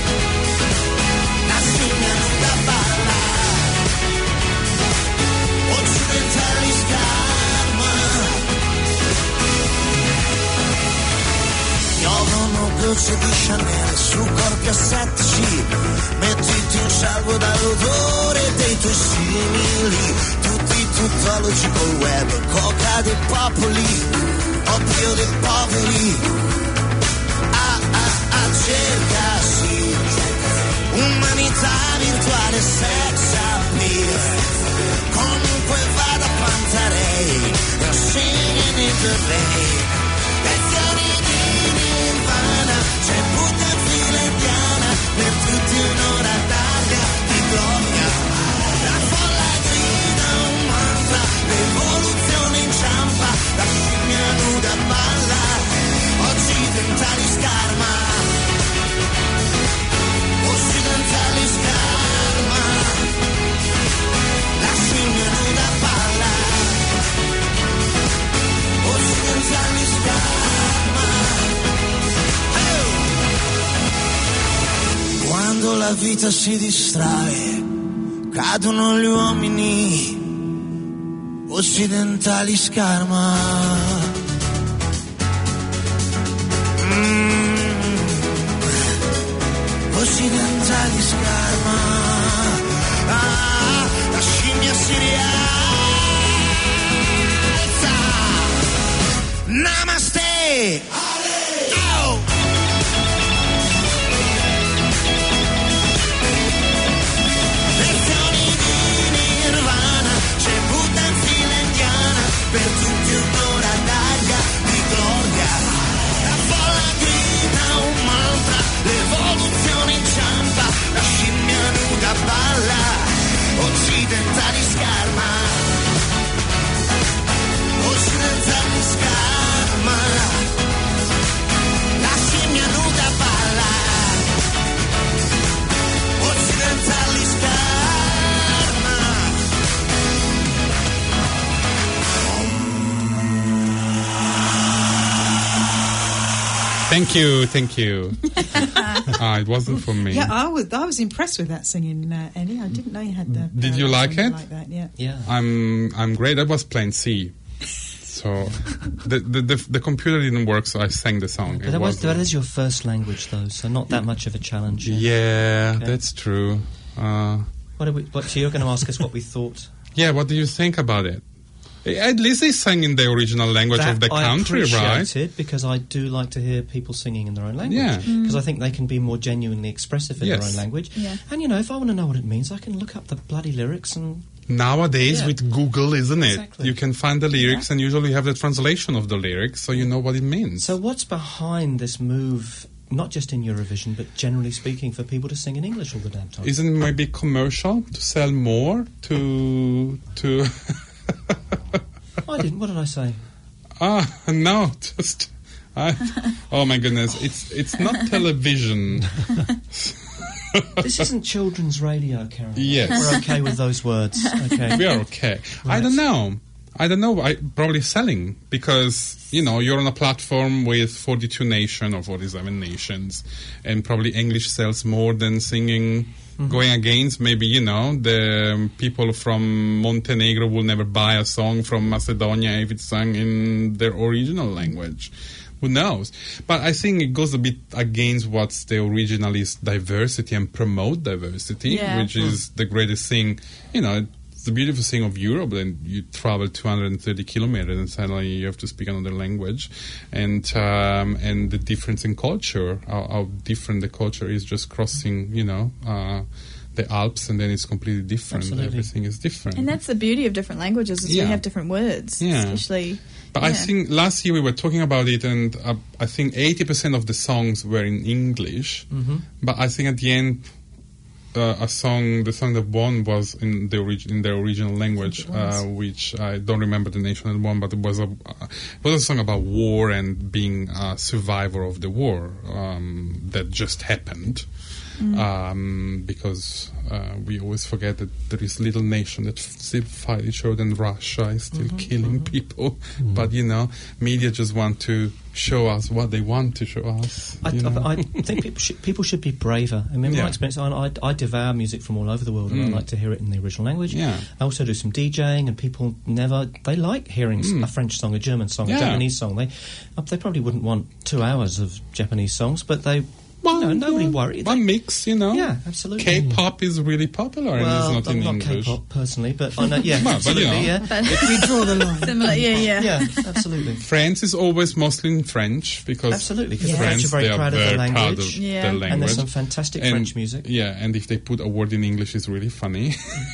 la scimmia nuda balla, occidentali scarma. Piovono gocce di Chanel su corpi assettici, mettiti un salvo dall'odore dei tuoi simili, tutti tuttologi col web, coca dei popoli, oppio dei poveri. Ah ah ah, cerca sì, umanità virtuale, sex appeal, comunque vada Panzarei, you're singing in the rain, lezioni di Nirvana, c'è Buddha in fila indiana, per tutti un'ora d'aria di gloria, la folla grida un mantra, l'evoluzione inciampa, la scimmia nuda balla, occidentali scarma, occidentali scarma, la scimmia nuda balla, la vita si distrae, cadono gli uomini occidentali scarma. Mm. Occidentali scarma. Ah, la scimmia si rialza. Namaste. Oh. Per tutti un'ora d'aria di gloria, la folla grida un mantra, l'evoluzione inciampa, la scimmia nuda balla, occidentali scarma, occidentali scarma, la scimmia nuda balla, occidentali scarma. Thank you, thank you. Ah, it wasn't for me. Yeah, I was I was impressed with that singing, uh, Ellie. I didn't know you had the. Did you like it? Like that, yeah. Yeah. I'm I'm great. I was playing C, so the, the the the computer didn't work, so I sang the song. But It that, was, was- that is your first language, though, so not that much of a challenge. Yeah, Okay. that's true. Uh, What, are we, what so you're going to ask us what we thought? yeah, what do you think about it? At least they sang in the original language That of the I country, appreciate right? it, because I do like to hear people singing in their own language. Yeah. Because I think they can be more genuinely expressive in Yes. their own language. Yeah. And, you know, if I want to know what it means, I can look up the bloody lyrics and... Nowadays, Yeah. with Google, isn't it? Exactly. You can find the lyrics, and usually you have the translation of the lyrics, so you know what it means. So what's behind this move, not just in Eurovision, but generally speaking, for people to sing in English all the damn time? Isn't it maybe commercial to sell more to to? I didn't. What did I say? Ah, no, just. I, oh my goodness, it's it's not television. This isn't children's radio, Karen. Yes. We're okay with those words. Okay. We are okay. I Right. don't know. I don't know. I probably selling because you know you're on a platform with forty-two nations or forty-seven nations, and probably English sells more than singing. Mm-hmm. Going against maybe you know the people from Montenegro will never buy a song from Macedonia if it's sung in their original language. Who knows? But I think it goes a bit against what's the original is diversity and promote diversity, Yeah. which is the greatest thing. You know, it's the beautiful thing of Europe. Then you travel two hundred thirty kilometers and suddenly you have to speak another language, and um, and the difference in culture, how, how different the culture is just crossing, you know. Uh, the Alps, and then it's completely different. Absolutely. Everything is different. And that's the beauty of different languages is Yeah. we have different words, Yeah. especially. But I yeah. think last year we were talking about it, and uh, I think eighty percent of the songs were in English. Mm-hmm. But I think at the end, uh, a song, the song that won was in the orig- in their original language, it was. uh, which I don't remember the nation that won, but it was a uh, it was a song about war and being a survivor of the war um, that just happened. Um, because uh, we always forget that there is little nation that f- still fight each other, and Russia is still killing people. But you know, media just want to show us what they want to show us. I, you know? I, I think people should, people should be braver. I mean, in Yeah. my experience, I, I, I devour music from all over the world, and Mm. I like to hear it in the original language. Yeah. I also do some DJing, and people never they like hearing s Mm. a French song, a German song, Yeah. a Japanese song. They uh, they probably wouldn't want two hours of Japanese songs, but they Well, no nobody well, worry. One They- mix, you know. Yeah, absolutely. K-pop is really popular, and well, it's not I'm in not English. K-pop personally, but I know. Yeah, Well, but, you absolutely. know. Yeah, But We draw the line. similar, yeah, yeah. yeah, absolutely. France is always mostly in French because Absolutely, 'cause the France French are very they proud of their very proud language. of Yeah. their And language. And there's some fantastic And- French music. Yeah, and if they put a word in English, it's really funny.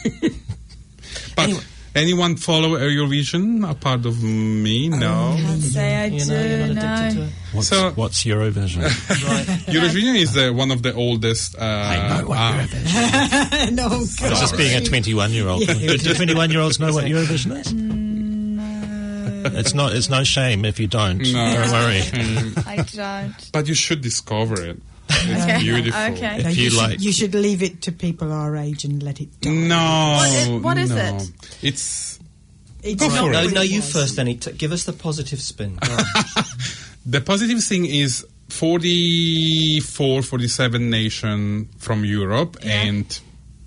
But Anyway. anyone follow Eurovision apart of me? No. I'd say I You do. know, you're not addicted no. to it. What's, So- what's Eurovision? Right. Eurovision is the, one of the oldest. Uh, I know what uh, Eurovision no, is. Just being a twenty-one-year-old. Do do twenty-one-year-olds know what Eurovision is? No, It's not. It's no shame if you don't. No. Don't worry. I don't. But you should discover it. It's Okay. beautiful. Okay. No, If you, you should, like- you should leave it to people our age and let it die. No. What is- what is no. it? It's It's Go not for it. No, what no, it you was. first, Danny. T- give us the positive spin. Go on. the positive thing is forty-four, forty-seven nations from Europe Yeah. and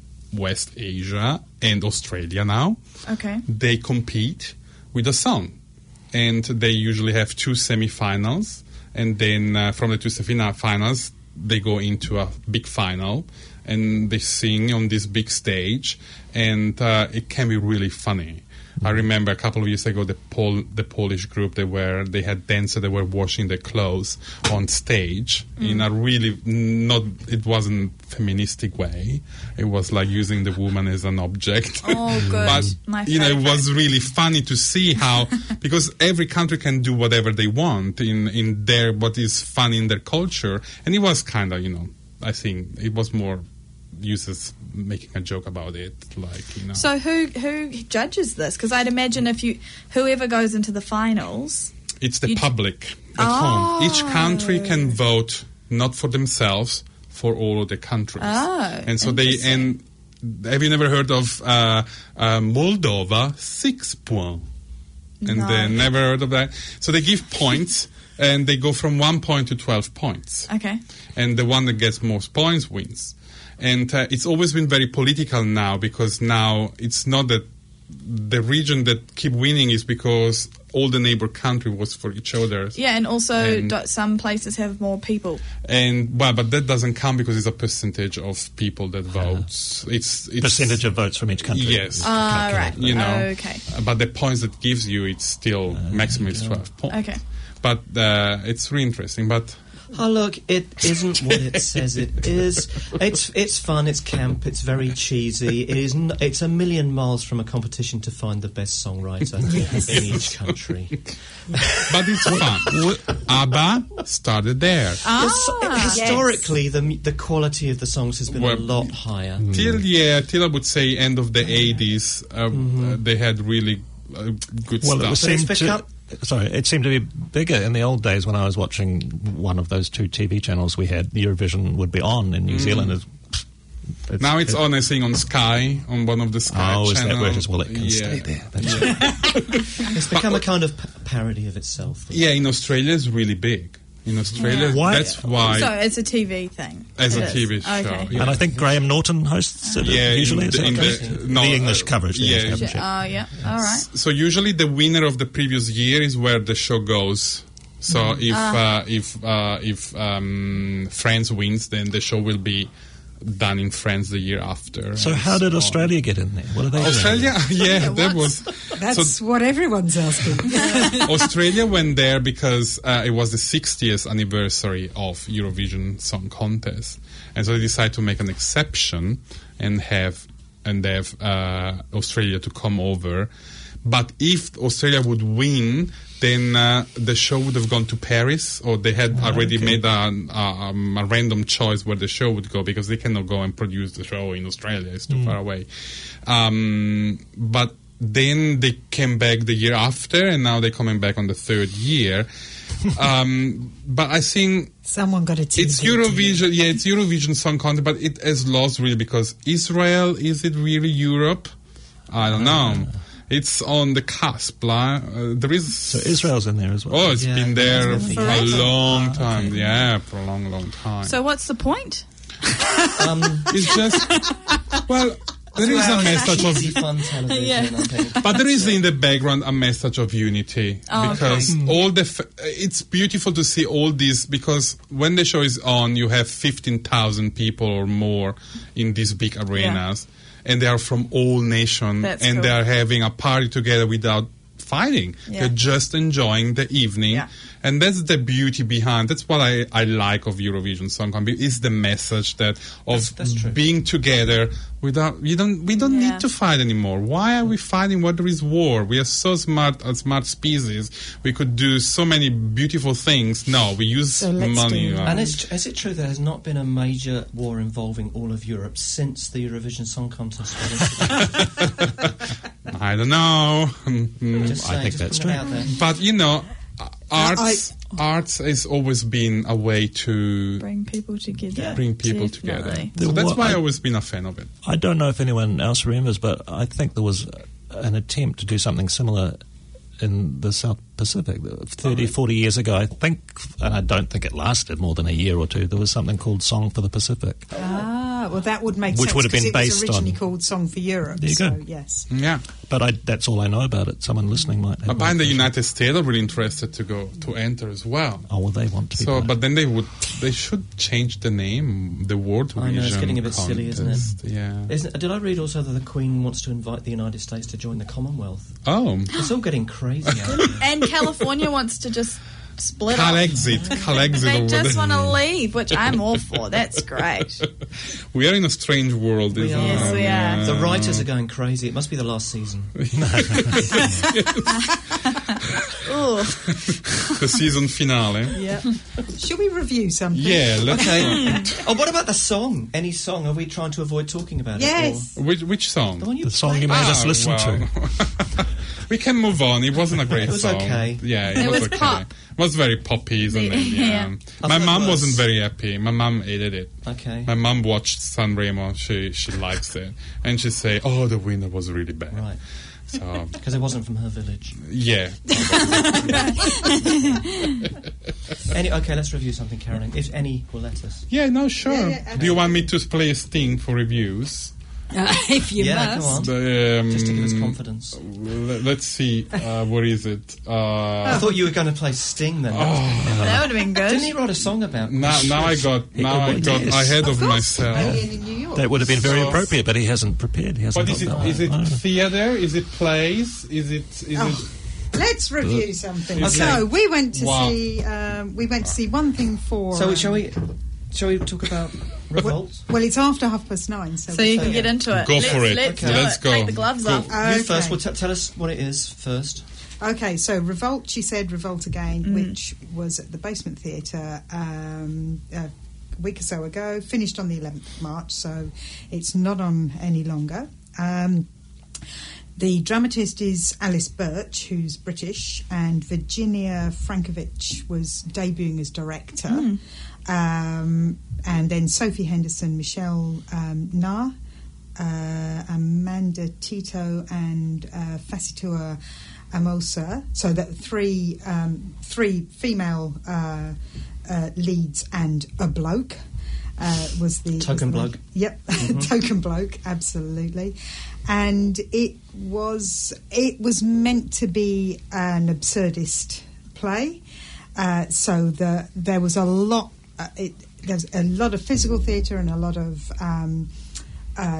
West Asia and Australia now. Okay. They compete with a song. And they usually have two semi-finals. And then uh, from the two semi-finals, they go into a big final. And they sing on this big stage. And uh, it can be really funny. I remember a couple of years ago, the Pol- the Polish group, they were they had dancers that were washing their clothes on stage mm. in a really not. It wasn't feministic way. It was like using the woman as an object. Oh, good. But My you know, it favourite. was really funny to see how because every country can do whatever they want in in their what is fun in their culture, and it was kind of you know I think it was more users making a joke about it, like you know. So who who judges this? Because I'd imagine if you whoever goes into the finals, It's the You- public at Oh. home. Each country can vote not for themselves, for all of the countries. Oh, and so they and have you never heard of uh, uh, Moldova? Six points. And No. they never heard of that. So they give points, and they go from one point to twelve points. okay, And the one that gets most points wins. And uh, it's always been very political now because now it's not that the region that keep winning is because all the neighbor country was for each other. yeah, and also And- do, some places have more people. And well, but that doesn't count because it's a percentage of people that votes. It's, it's Percentage of votes from each country. Yes. is Ah, right. calculated. you know. Okay. But the points that gives you, it's still maximum is twelve points. Okay. But uh, it's really interesting. But Oh, look, it isn't what it says it is. It's it's fun, it's camp, it's very cheesy. It is n- it's a million miles from a competition to find the best songwriter in each country. but it's fun. ABBA started there. Ah, The s- historically, the m- the quality of the songs has been Well, a lot higher. Till yeah, till I would say end of the eighties, uh, Mm-hmm. uh, they had really uh, good Well, stuff. it was But it's seemed become- to, sorry, it seemed to be bigger in the old days when I was watching one of those two T V channels we had. Eurovision would be on in New Mm. Zealand. It's, it's, Now it's it- on, I think, on Sky, on one of the Sky Oh, is that channels. where it is? Well, it can yeah. stay there. That's It's become a kind of p- parody of itself. Yeah, in Australia it's really big. In Australia, Yeah. Why- that's why, So it's a T V thing. as It a is. T V show. Okay. Yeah. And I think Graham Norton hosts it Yeah, usually. in is the, that in correct? the, no, the English uh, coverage. the yeah. English coverage, yeah. Oh, yeah. All right. So usually the winner of the previous year is where the show goes. So Mm-hmm. if Ah. uh, if uh, if um, France wins, then the show will be done in France the year after. So and how did on. Australia get in there? What are they doing? Australia, yeah, that was That's so what everyone's asking. Australia went there because uh, it was the sixtieth anniversary of Eurovision Song Contest, and so they decided to make an exception and have and have uh, Australia to come over. But if Australia would win, then uh, the show would have gone to Paris, or they had already made a, a, um, a random choice where the show would go because they cannot go and produce the show in Australia; it's too far away. Um, but then they came back the year after, and now they're coming back on the third year. um, but I think Someone got a T V. it's Eurovision. Yeah, it's Eurovision Song Contest, but it has lost really because Israel, is it really Europe? I don't know. It's on the cusp. Like, uh, there is. So Israel's in there as well. Oh, it's Yeah, been there it's for been a forever. long Ah, time. okay. Yeah, for a long, long time. So what's the point? Um, it's just well, there is a message of cheesy fun television, Yeah. I think. But there is in the background a message of unity Oh, because okay. all the f- it's beautiful to see all these because when the show is on, you have fifteen thousand people or more in these big arenas, and they are from all nations, That's and cool. they are having a party together without fighting. Yeah. They're just enjoying the evening. Yeah. And that's the beauty behind. That's what I, I like of Eurovision Song Contest. Is the message that of That's- that's true. being together without you don't we don't Yeah. need to fight anymore. Why are we fighting when there is war? We are so smart, a smart species. We could do so many beautiful things. No, we use So let's money. do- uh, And is, is it true there has not been a major war involving all of Europe since the Eurovision Song Contest? was introduced? I don't know. Mm, Just I saying, think just that's putting it true. out there. but you know, uh, arts arts has always been a way to Bring people together. bring people together. Definitely. So The that's wa- why I- I've always been a fan of it. I don't know if anyone else remembers, but I think there was an attempt to do something similar in the South Pacific thirty, forty years ago. I think, and I don't think it lasted more than a year or two, there was something called Song for the Pacific. Ah, well, that would make Which sense. would have been 'cause it was based originally on- called Song for Europe. There you so, go. yes. Yeah. But I, that's all I know about it. Someone listening might have But more in the information. United States are really interested to go to enter as well. Oh, well, they want to be So, part. but then they would, they should change the name, the World I know, Vision it's getting a bit silly, isn't it? Contest. Yeah. Isn't, did I read also that the Queen wants to invite the United States to join the Commonwealth? Oh, It's all getting crazy out there. And California wants to just split Cal up. exit, Cal exit They over just there. want to leave, which I'm all for. That's great. We are in a strange world, We isn't are. it? Yes, we are. Yeah. The writers are going crazy. It must be the last season. Ooh. The season finale. Yeah. Shall we review something? Yeah, let's Okay. Oh, what about the song? Any song? Are we trying to avoid talking about Yes. it? Or Which, which song? the one you The song played? you made us Ah, listen well. to. We can move on. It wasn't a great It was song. okay. Yeah, it, It was, was okay. pop. It was very poppy, isn't it? Yeah. Yeah. I My thought it mum was. wasn't very happy. My mum hated it. Okay. My mum watched San Remo. She she likes it, and she say, "Oh, the winner was really bad." Right. So Because it wasn't from her village. yeah, Any, okay, let's review something, Caroline. If any will let us. yeah. No, sure. Yeah, yeah, Do you want me to play a sting for reviews? Uh, if you yeah, must. come on. The, um, Just to give us confidence. l- Let's see. Uh, what is it? Uh, I thought you were going to play Sting then. That would have been good. Didn't he write a song about now, now I got now I got Yes. ahead of, Of course, myself. Alien in New York. That would have been very So- appropriate, but he hasn't prepared. He hasn't But is got it that is it one. theatre? Is it plays? Is it is Oh. it? Let's review something. Okay. So we went to Wow. see. Um, we went to see One Thing for. So um, shall we? Shall we talk about Revolt? Well, it's after half past nine, so, So you we'll can say- get into it. Go let's, for it. Let's, Okay. do Let's it. go. Take the gloves Go. off. Okay. You first. Well, t- tell us what it is first. Okay, so Revolt, she said Revolt Again, which was at the Basement Theatre um, a week or so ago, finished on the eleventh of March, so it's not on any longer. Um, the dramatist is Alice Birch, who's British, and Virginia Frankovich was debuting as director. Um, and then Sophie Henderson, Michelle um, Nah, uh, Amanda Tito, and uh, Fasitua Amosa. So that three um, three female uh, uh, leads and a bloke uh, was the Token was the- bloke. Yep, token bloke, absolutely. And it was it was meant to be an absurdist play. Uh, so the there was a lot. Uh, it, there's a lot of physical theatre and a lot of um, uh,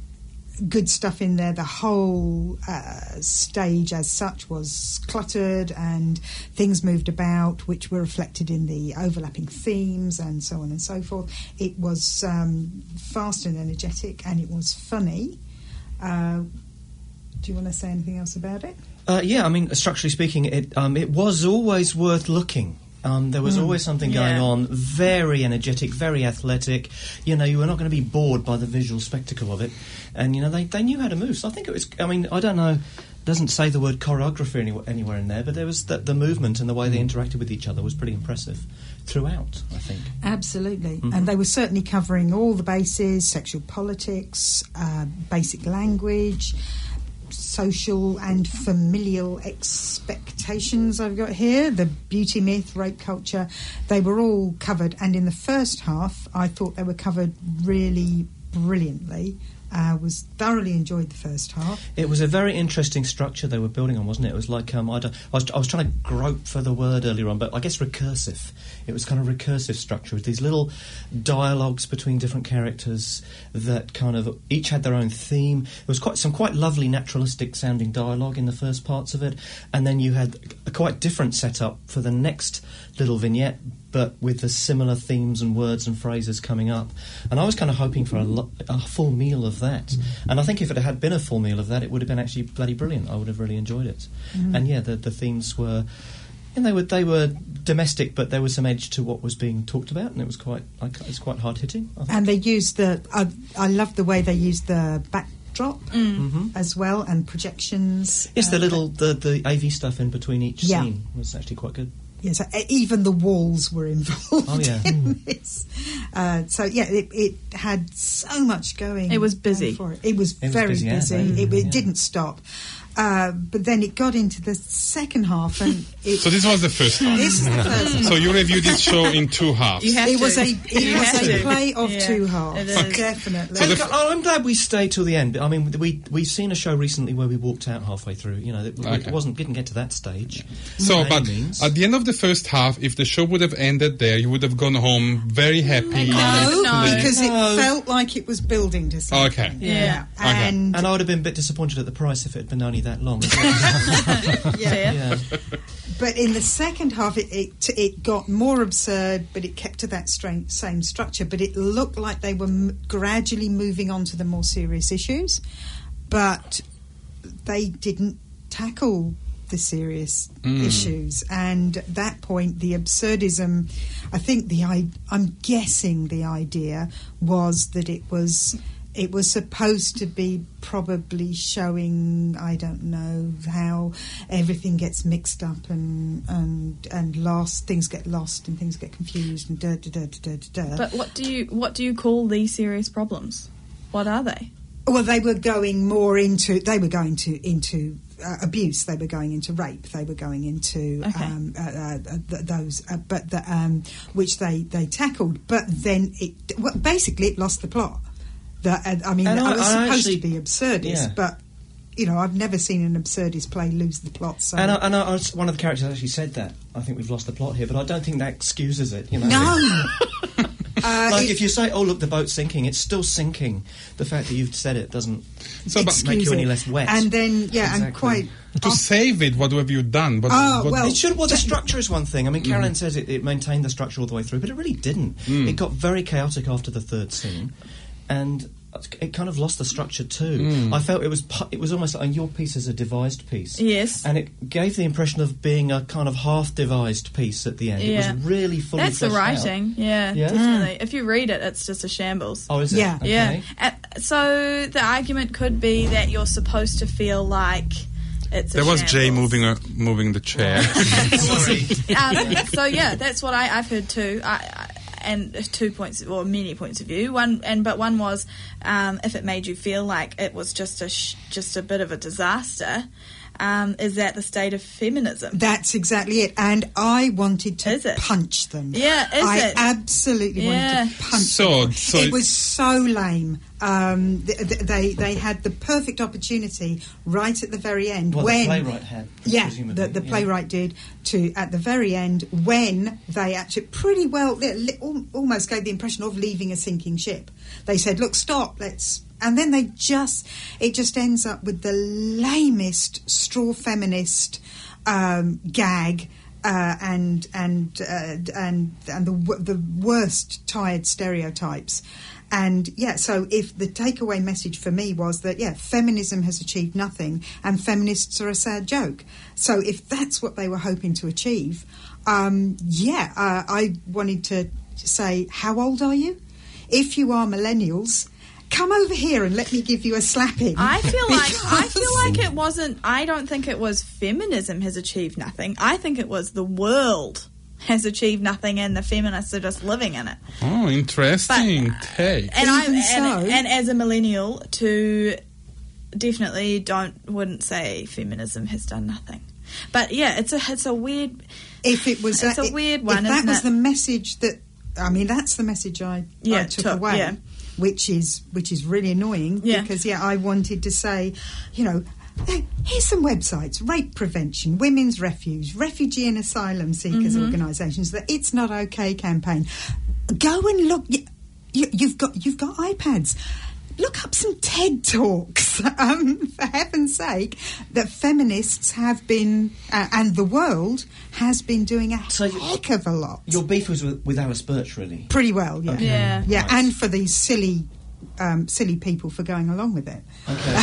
good stuff in there. The whole uh, stage as such was cluttered and things moved about, which were reflected in the overlapping themes and so on and so forth. It was um, fast and energetic, and it was funny. Uh, do you want to say anything else about it? Uh, yeah, I mean, structurally speaking, it um, it was always worth looking. Um, there was always something going Yeah. on, very energetic, very athletic. You know, you were not going to be bored by the visual spectacle of it. And, you know, they, they knew how to move. So I think it was, I mean, I don't know, it doesn't say the word choreography any, anywhere in there, but there was the, the movement and the way they interacted with each other was pretty impressive throughout, I think. Absolutely. And they were certainly covering all the bases: sexual politics, uh, basic language, social and familial expectations I've got here, the beauty myth, rape culture. They were all covered, and in the first half I thought they were covered really brilliantly. I uh, was thoroughly enjoyed the first half. It was a very interesting structure they were building on, wasn't it? It was like um, I, don't, I, was, I was trying to grope for the word earlier on, but I guess recursive. It was kind of recursive structure with these little dialogues between different characters that kind of each had their own theme. There was quite some quite lovely naturalistic sounding dialogue in the first parts of it, and then you had a quite different setup for the next little vignette, but with the similar themes and words and phrases coming up. And I was kind of hoping for a, lo- a full meal of that. Mm. And I think if it had been a full meal of that, it would have been actually bloody brilliant. I would have really enjoyed it. Mm. And yeah, the, the themes were... And they were they were domestic, but there was some edge to what was being talked about, and it was quite it was quite hard hitting. And they used the I, I loved the way they used the backdrop Mm. Mm-hmm. as well, and projections. Yes, the uh, little the, the A V stuff in between each Yeah. scene was actually quite good. Yes, yeah, so even the walls were involved Oh, yeah. in this. Uh, so yeah, it, it had so much going. It was busy. For it. It was It was very busy, busy. yeah, It, it yeah. didn't stop. Uh, but then it got into the second half, and it, So this was the first half. this is the first half. So you reviewed this show in two halves. You have It to. was a it You was have a to. play of Yeah, two halves, it is. definitely. So the And oh, I'm glad we stayed till the end. I mean, we we've seen a show recently where we walked out halfway through. You know, it, Okay. it wasn't didn't get to that stage. So, by but any means. at the end of the first half, if the show would have ended there, you would have gone home very happy. no, No. because No. it felt like it was building to something. Okay. Yeah. Okay. And, And I would have been a bit disappointed at the price if it had been only that long. Yeah. yeah. but in the second half, it, it it got more absurd, but it kept to that stra- same structure. But it looked like they were m- gradually moving on to the more serious issues, but they didn't tackle the serious issues. And at that point, the absurdism, I think the I, I'm guessing the idea was that it was it was supposed to be probably showing, I don't know, how everything gets mixed up and and and lost, things get lost and things get confused and da da da da da da. But what do you what do you call these serious problems? What are they? Well, they were going more into. They were going to into uh, abuse. They were going into rape. They were going into Okay. um, uh, uh, th- those, uh, but the, um, which they, they tackled. But then it well, basically it lost the plot. The, uh, I mean, And it I- was I supposed actually- to be absurdist, yeah. but you know, I've never seen an absurdist play lose the plot. So And, I, and I, I was- one of the characters actually said that. I think we've lost the plot here, but I don't think that excuses it. You know, no. Uh, like it- if you say, "Oh, look, the boat's sinking," it's still sinking. The fact that you've said it doesn't So, but make you excuse any it. less wet. And then, yeah, and Exactly. quite. to save it, what have you done? What, Oh, what- well, It should. Well, the structure is one thing. I mean, Carolyn says it, it maintained the structure all the way through, but it really didn't. It got very chaotic after the third scene, and it kind of lost the structure too. I felt it was pu- it was almost like your piece is a devised piece. Yes. and it gave the impression of being a kind of half devised piece at the end. Yeah. It was really fully. That's the fleshed out. writing. Yeah, Yeah? definitely. If you read it, it's just a shambles. Oh, is it? Yeah. Okay. Yeah. Uh, so the argument could be that you're supposed to feel like it's a there was Jay shambles. moving uh, moving the chair. Sorry. um, so yeah, that's what I, I've heard too. I, I, and two points, or many points of view. One, and but one was um, if it made you feel like it was just a sh- just a bit of a disaster. Um, is that the state of feminism? That's exactly it. And I wanted to Is it? punch them. Yeah, is I it? absolutely Yeah. wanted to punch So- them. so it it- was so lame. Um, th- th- they they had the perfect opportunity right at the very end Well, when the playwright had. yeah, presumably, the, the yeah. playwright did to at the very end when they actually pretty well li- li- al- almost gave the impression of leaving a sinking ship. They said, "Look, stop, let's." And then they just it just ends up with the lamest straw feminist um, gag. Uh, and and uh, and and the w- the worst tired stereotypes, and yeah. So if the takeaway message for me was that yeah, feminism has achieved nothing, and feminists are a sad joke. So if that's what they were hoping to achieve, um, yeah, uh, I wanted to say, how old are you? If you are millennials, come over here and let me give you a slapping. I feel like I Because- feel like it wasn't. I don't think it was feminism has achieved nothing. I think it was the world has achieved nothing, and the feminists are just living in it. Oh, interesting take. And I Even and, so- and as a millennial, to definitely don't wouldn't say feminism has done nothing. But yeah, it's a it's a weird. If it was, It's a if- weird one, If that isn't was it? the message that, I mean, that's the message I, Yeah, I took took, away, yeah. which is which is really annoying Yeah. because yeah, I wanted to say, you know, hey, here's some websites: rape prevention, women's refuge, refugee and asylum seekers Mm-hmm. organisations, the It's Not Okay campaign. Go and look. You, you, you've got you've got iPads. Look up some TED Talks, um, for heaven's sake, that feminists have been, uh, and the world has been doing a So you- heck of a lot. Your beef was with, with Alice Birch, really. Pretty well, yeah. Okay. Yeah. Yeah, Right. and for these silly, um, silly people for going along with it.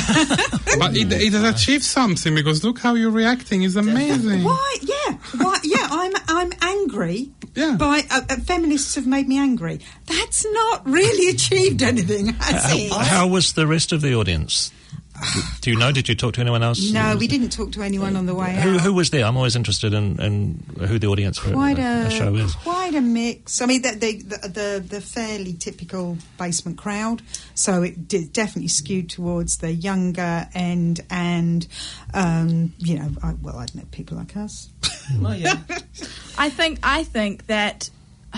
Okay. But it, it has achieved something because look how you're reacting. It's amazing. Why? Yeah, why? Yeah, I'm I'm angry. Yeah. By uh, uh, feminists have made me angry. That's not really achieved anything, has it? How was the rest of the audience? Do you know? Did you talk to anyone else? No, we didn't talk to anyone on the way Who, out. who was there? I'm always interested in, in who the audience for Quite a, a, a show is. quite a mix. I mean, the the, the, the, the fairly typical basement crowd, so it did definitely skewed towards the younger end and, um, you know, I, well, I don't know, people like us. Oh, yeah. I think I think that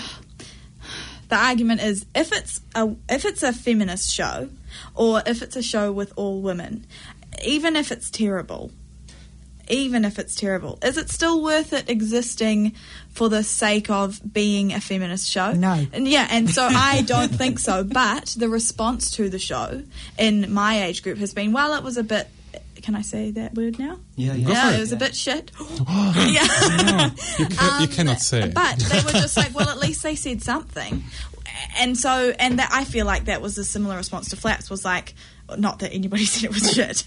the argument is if it's a if it's a feminist show, or if it's a show with all women, even if it's terrible, even if it's terrible, is it still worth it existing for the sake of being a feminist show? No. And yeah, and so I don't think so. But the response to the show in my age group has been, well, it was a bit. Can I say that word now? Yeah, yeah. Go Yeah, for it it. was a bit shit. Yeah. No, you, can, you cannot say it. But they were just like, well, at least they said something. And so, and that I feel like that was a similar response to Flaps, was like, not that anybody said it was shit.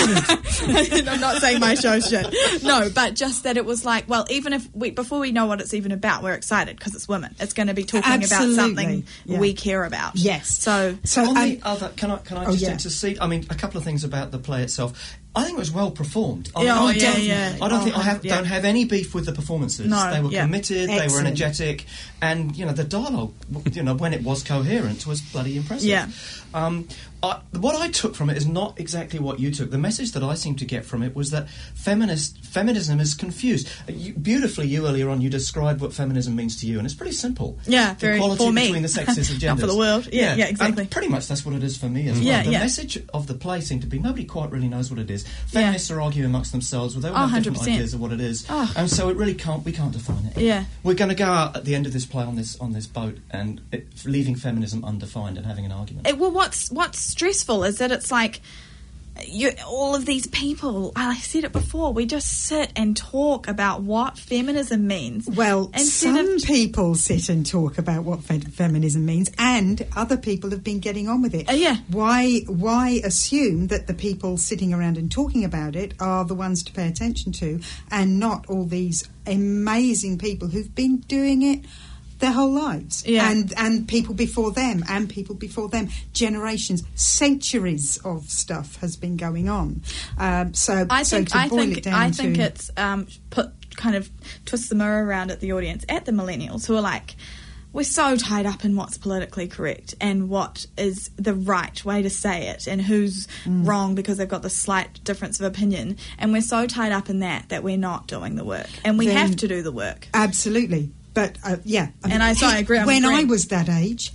I'm not saying my show's shit. No, but just that it was like, well, even if we, before we know what it's even about, we're excited because it's women. It's going to be talking Absolutely. about something Yeah. we care about. Yes. So, So On um, the other, can I can I oh, just yeah. intercede? I mean, a couple of things about the play itself. I think it was well performed. I, Yeah, mean, oh, I yeah, don't, yeah. I don't Oh, think I have, yeah. don't have any beef with the performances. No, They were yeah. committed. They were Excellent. energetic, and you know the dialogue. You know when it was coherent was bloody impressive. Yeah. Um, I, what I took from it is not exactly what you took. The message that I seemed to get from it was that feminist feminism is confused. You, beautifully, you earlier on you described what feminism means to you, and it's pretty simple. Yeah, very- equality for me. between the sexes and Not genders. for the world. Yeah, yeah, and exactly. pretty much that's what it is for me as well. Yeah, the yeah. message of the play seemed to be nobody quite really knows what it is. Feminists are arguing amongst themselves, well, they all Oh, have different one hundred percent. ideas of what it is, Oh. and so it really can't. We can't define it. Yeah. We're going to go out at the end of this play on this on this boat and it, leaving feminism undefined and having an argument. It, well, what's what's stressful is that it's like you, all of these people. I said it before. We just sit and talk about what feminism means. Well, instead some of, people sit and talk about what fe- feminism means, and other people have been getting on with it. Uh, yeah. Why? Why assume that the people sitting around and talking about it are the ones to pay attention to, and not all these amazing people who've been doing it their whole lives, Yeah. and and people before them, and people before them, generations, centuries of stuff has been going on. Um, so, I so think to I boil think it down I to think it's um, put kind of twist the mirror around at the audience, at the millennials who are like, we're so tied up in what's politically correct and what is the right way to say it and who's Mm. wrong because they've got this slight difference of opinion, and we're so tied up in that that we're not doing the work, and we Then- have to do the work. Absolutely. But, uh, yeah. And I- so I agree, I'm when I agreeing. was that age,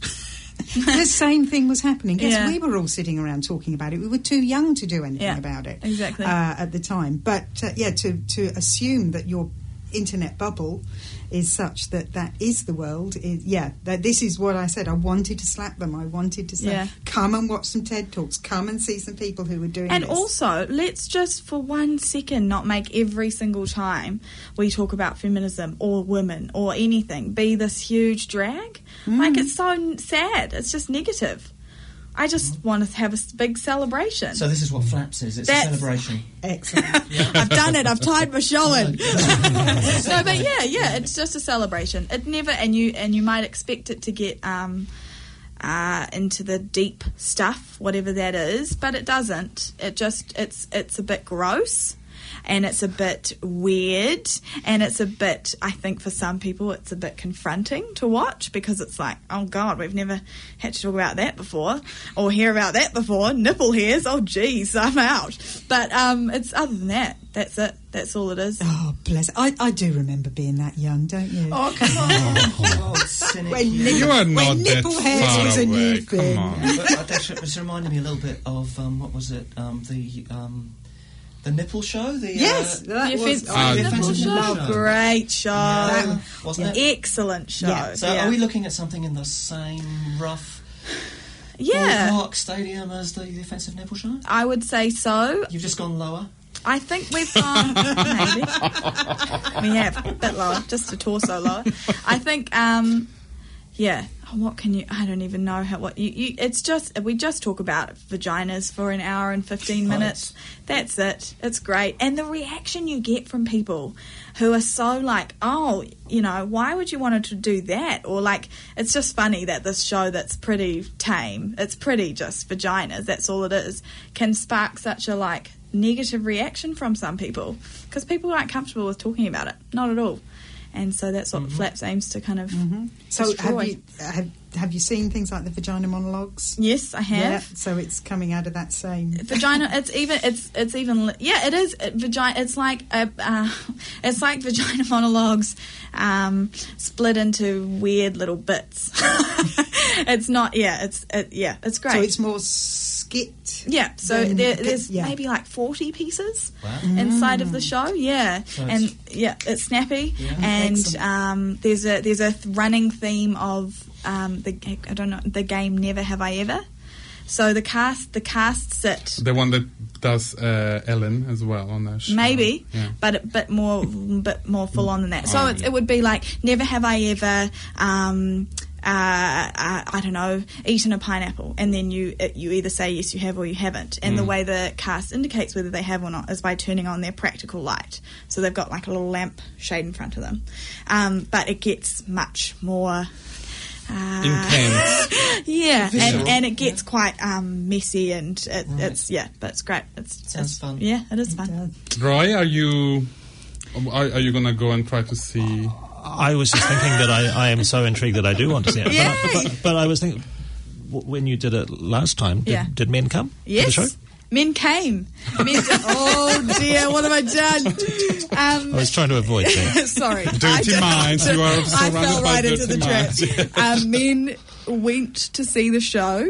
the same thing was happening. Yes, Yeah. we were all sitting around talking about it. We were too young to do anything Yeah, about it. exactly. Uh, at the time. But, uh, yeah, to, to assume that your internet bubble is such that that is the world, is, yeah, that this is what I said. I wanted to slap them. I wanted to say, Yeah. come and watch some TED Talks. Come and see some people who were doing And this. also, let's just for one second not make every single time we talk about feminism or women or anything be this huge drag. Mm. Like, it's so n- sad. It's just negative. I just want to have a s- big celebration. So this is what Flaps is. It's That's- a celebration. Excellent. I've done it. I've tied my show in. No, but yeah, yeah, it's just a celebration. It never, and you and you might expect it to get um, uh, into the deep stuff, whatever that is, but it doesn't. It just it's it's a bit gross. And it's a bit weird, and it's a bit, I think for some people, it's a bit confronting to watch, because it's like, oh God, we've never had to talk about that before, or hear about that before. Nipple hairs, oh geez, I'm out. But um, it's other than that, that's it. That's all it is. Oh, bless. I, I do remember being that young, don't you? Oh, come on. Oh, cynic When you. nipple- You are not when that nipple hairs far was a new away. thing. Come on. But, uh, that's, it's reminding me a little bit of, um, what was it, um, the... Um, The nipple show? The, Yes, uh, that The was offensive Ah, nipple Offensive show. Nipple Show. Great show. Yeah, wasn't it? Excellent show. Yeah. So yeah. are we looking at something in the same rough Yeah. ballpark stadium as the, the Offensive Nipple Show? I would say so. You've just gone lower? I think we've gone, maybe. We have, a bit lower, just a torso lower. I think, um, yeah. Oh, what can you? I don't even know how. What you, you? It's just we just talk about vaginas for an hour and fifteen minutes. That's it. It's great, and the reaction you get from people who are so like, oh, you know, why would you want to do that? Or like, it's just funny that this show that's pretty tame, it's pretty just vaginas. That's all it is. Can spark such a like negative reaction from some people because people aren't comfortable with talking about it. Not at all. And so that's what mm-hmm. Flaps aims to kind of mm-hmm. So destroy. have you have, have you seen things like the vagina monologues? Yes, I have. Yeah, so it's coming out of that same vagina. It's even. It's it's even. Yeah, it is it, vagina. It's like a. Uh, it's like vagina monologues, um, split into weird little bits. It's not. Yeah. It's. It, yeah. It's great. So it's more skit. Yeah. So than, there, there's yeah. maybe like forty pieces wow. inside mm. of the show. Yeah. So and it's, yeah, it's snappy. Yeah. And um, there's a there's a th- running theme of um, the I don't know the game Never Have I Ever. So the cast the cast sit The one that does uh, Ellen as well on that show. maybe, Yeah. but a bit more bit more full on than that. So Oh, it's, yeah. it would be like Never Have I Ever. Um, uh, uh, I don't know, eaten a pineapple, and then you it, you either say yes you have or you haven't, and Mm. the way the cast indicates whether they have or not is by turning on their practical light. So they've got like a little lamp shade in front of them, um, but it gets much more uh, Intense. yeah, Visual. and, and it gets quite um, messy, and it, Right. it's yeah, but it's great. It's Sounds it's, fun. Yeah, it is fun. Roy, are you are, are you gonna go and try to see? I was just thinking that I, I am so intrigued that I do want to see it. But, I, Yay! but, but I was thinking, w- when you did it last time, did, Yeah. did men come Yes, to the show? men came. Men oh dear, what have I done? Um, I was trying to avoid that. sorry, Dirty I did- minds. You are I surrounded fell by right into dirty the trap. minds. Um, men went to see the show,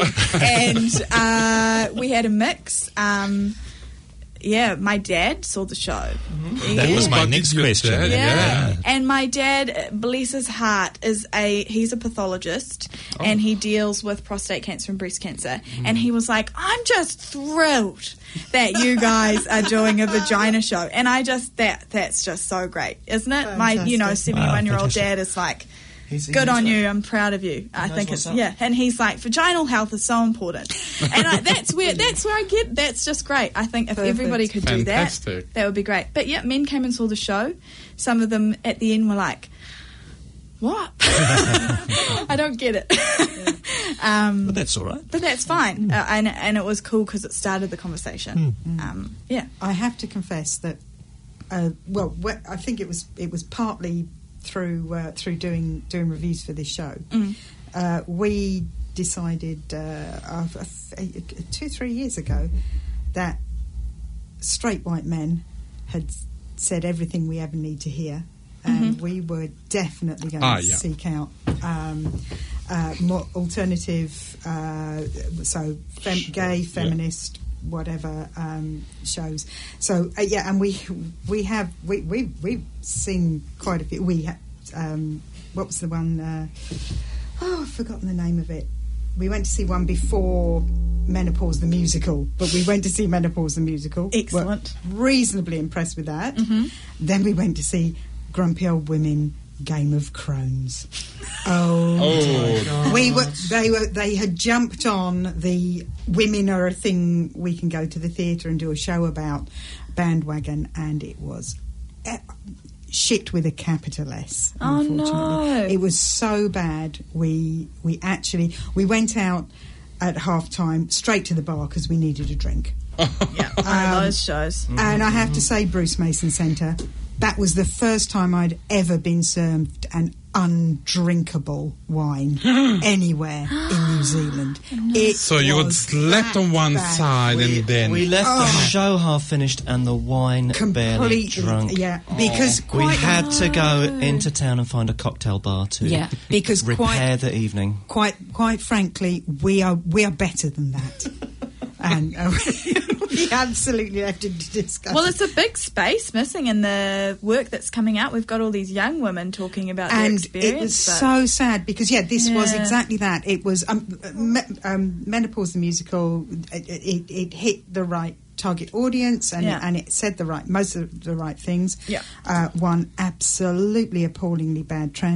and uh, we had a mix. Um, yeah, my dad saw the show. That Yeah. was my But next did your question. dad- Yeah. Yeah. And my dad, bless his heart, is a he's a pathologist Oh. and he deals with prostate cancer and breast cancer. And he was like, I'm just thrilled that you guys are doing a vagina show. And I just that that's just so great, isn't it? My you know, Fantastic. seventy-one year old fantastic. dad is like, He's- good he's on a- you. I'm proud of you. I knows think what's it's up. yeah. And he's like, vaginal health is so important, and I, that's where that's where I get. That's just great. I think if Perfect. everybody could do that, Fantastic. that would be great. But yeah, men came and saw the show. Some of them at the end were like, "What? I don't get it." um, But that's all right. but that's fine, uh, and and it was cool because it started the conversation. Um, yeah. I have to confess that, uh, well, wh- I think it was it was partly through uh, through doing doing reviews for this show. Mm. Uh, we decided uh, uh, f- uh, two three years ago that straight white men had said everything we ever need to hear, and we were definitely going Ah, to yeah. seek out um, uh, more alternative, uh, so fem- gay, feminist, whatever um, shows. So uh, yeah, and we we have we we we've seen quite a few. We ha- um, what was the one? Uh, oh, I've forgotten the name of it. We went to see one before Menopause the musical, but we went to see Menopause the musical. Excellent. Were reasonably impressed with that. Then we went to see Grumpy Old Women Game of Crones. Oh, Oh, we were they were they had jumped on the women are a thing we can go to the theatre and do a show about bandwagon, and it was eh, shit with a capital S. Oh, Unfortunately, no. it was so bad. We we actually we went out at half time straight to the bar because we needed a drink. Yeah, one Um, of those shows. And I have to say, Bruce Mason Centre, that was the first time I'd ever been served an undrinkable wine anywhere in New Zealand. It so you had was slept that on one bad. side and then We left the Oh. show half finished and the wine barely Completely, drunk. yeah, because We quite had to go into town and find a cocktail bar to Yeah, because repair quite- the evening. quite quite frankly, we are we are better than that, and uh, we absolutely have to discuss. Well, it's a big space missing in the work that's coming out. We've got all these young women talking about their and experience. it was but- so sad because yeah, this was Yeah. exactly that. It was um, me, um, Menopause the musical. It, it, it hit the right target audience and Yeah. and it said the right most of the right things. Yeah. Uh, one absolutely appallingly bad trans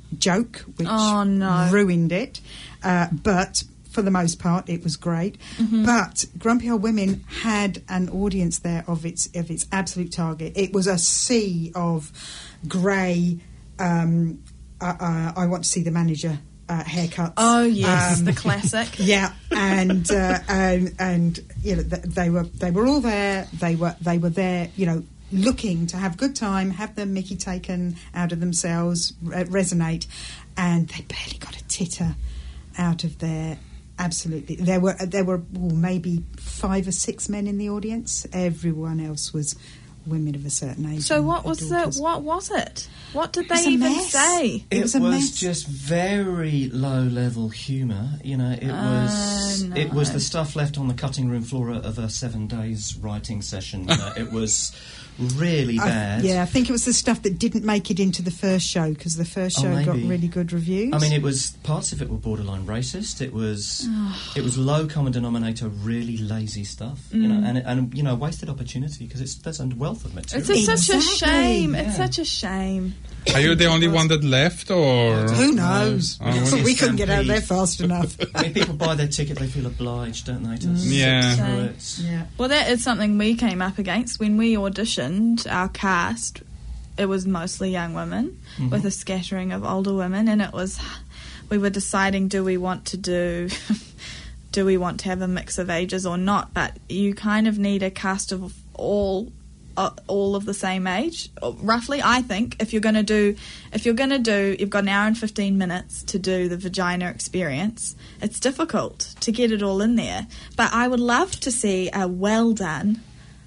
joke, which Oh, no. ruined it. Uh, but for the most part, it was great. Mm-hmm. But Grumpy Old Women had an audience there of its of its absolute target. It was a sea of grey. Um, uh, uh, I want to see the manager. Uh, haircuts. Oh yes, Um, the classic. Yeah, and uh, and and you know th- they were they were all there. They were they were there. You know, looking to have a good time, have the Mickey taken out of themselves, re- resonate, and they barely got a titter out of there. Absolutely, there were there were oh, maybe five or six men in the audience. Everyone else was women of a certain age. So and what their was the daughters. what was it? What did It was they a even mess. say? It It, was was, a mess. just very low level humour. You know, it was no. it was the stuff left on the cutting room floor of a seven days writing session. You know, it was really I- bad. yeah, I think it was the stuff that didn't make it into the first show because the first Oh, show got maybe. really good reviews. I mean, it was parts of it were borderline racist. It was it was low common denominator, really lazy stuff. You know, and and you know, wasted opportunity because it's there's a wealth of material. It's a, such a Exactly, shame. yeah. It's such a shame. Are you the only one that left, or Who knows? Oh, well, we couldn't get out there stampede. fast enough. I mean, people buy their ticket, they feel obliged, don't they? To Yeah. sit through it. Yeah. Well, that is something we came up against when we auditioned our cast. It was mostly young women with a scattering of older women, and it was we were deciding, do we want to do do we want to have a mix of ages or not? But you kind of need a cast of all uh, all of the same age, uh, roughly. I think if you're going to do if you're going to do you've got an hour and fifteen minutes to do the vagina experience. It's difficult to get it all in there, but I would love to see a well done.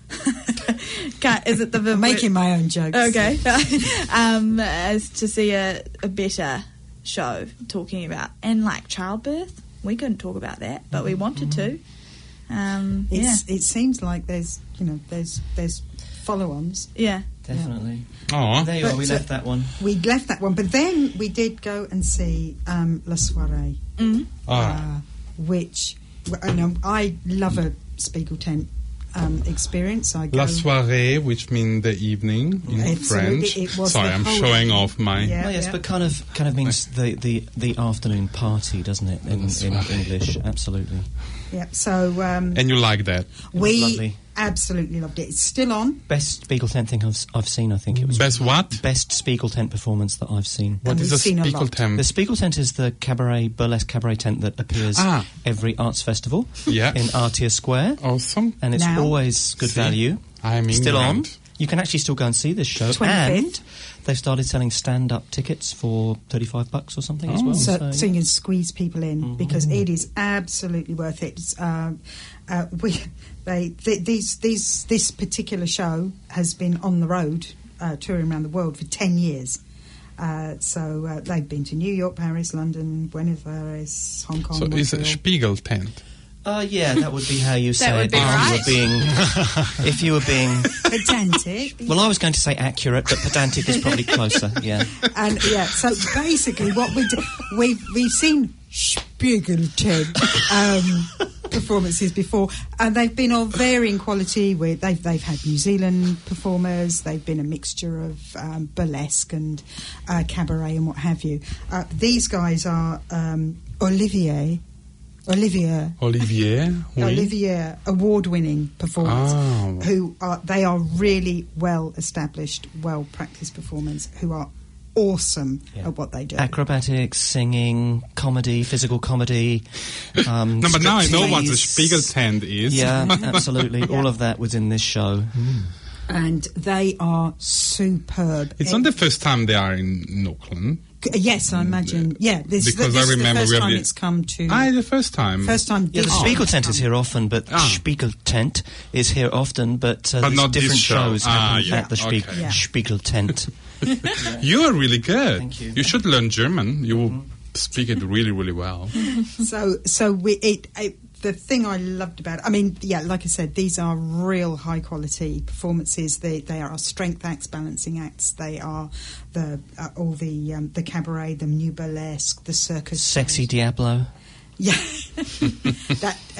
Can't- Is it the I'm making my own jokes. Okay. um, as to see a, a better show talking about, and like childbirth, we couldn't talk about that, but we wanted to. Um, yeah, It's, It seems like there's, you know, there's there's follow-ons. yeah. Definitely. oh, There you are, we But, uh, left that one. We left that one, but then we did go and see um, La Soirée, Mm. ah, uh, which I know I love a Spiegel tent um, experience. I go. La soirée, which means the evening in Absolutely, French. it was Sorry, the I'm whole- showing off my. Yeah. Oh, yes, but kind of kind of means the, the, the afternoon party, doesn't it, in, That's in right. English? Absolutely. Yeah. So um, And you like that? was we lovely. absolutely loved it. It's still on. Best Spiegel tent thing I've, I've seen, I think it was. Best what? Best Spiegel tent performance that I've seen. What And is we've a seen a Spiegel lot. tent? The Spiegel tent is the cabaret, burlesque cabaret tent that appears Ah. every arts festival Yeah. in Artia Square, Awesome. and it's Now- always good See? value. I'm Still on. England. You can actually still go and see this show, twenty-fifth. and they've started selling stand-up tickets for thirty-five bucks or something as Oh. well. So, So, so you can squeeze people in Mm-hmm. because it is absolutely worth it. It's, um, uh, we, they, th- these, these, this particular show has been on the road uh, touring around the world for ten years. Uh, so uh, they've been to New York, Paris, London, Buenos Aires, Hong Kong. So it's a Montreal. Spiegel tent. uh, yeah, that would be how you say would it be if right. you were being. If you were being, Pedantic. well, I was going to say accurate, but pedantic is probably closer. Yeah. And yeah, so basically, what we do, we've we've seen Spiegel tent um, performances before, and they've been of varying quality. With they've they've had New Zealand performers, they've been a mixture of um, burlesque and uh, cabaret and what have you. Uh, these guys are um, Olivier. Olivier, Olivier. Oui. Olivier, award-winning performers Oh. who are they are really well established, well practiced performers who are awesome Yeah. at what they do. Acrobatics, singing, comedy, physical comedy. Um, No, but now I know what the striptease. Spiegel tent is. Yeah, absolutely. Yeah. All of that was in this show. And they are superb. It's not the first time they are in Auckland. Uh, Yes, I imagine. Yeah, this, Because this I remember is we the first have time the- it's come to. Ah, the first time. First time. Yeah, the this Spiegel time tent it's is come. here often, but Ah. Spiegel tent is here often, but, uh, But there's not this different show. shows Ah, happen yeah, at the Spiegel, okay. Yeah. Spiegel tent. You are really good. Thank you. should learn German. You will speak it really, really well. So, so we it, it. The thing I loved about it, I mean, yeah, like I said, these are real high quality performances. They they are strength acts, balancing acts. They are the uh, all the um, the cabaret, the new burlesque, the circus. Sexy shows. Diablo. Yeah, that and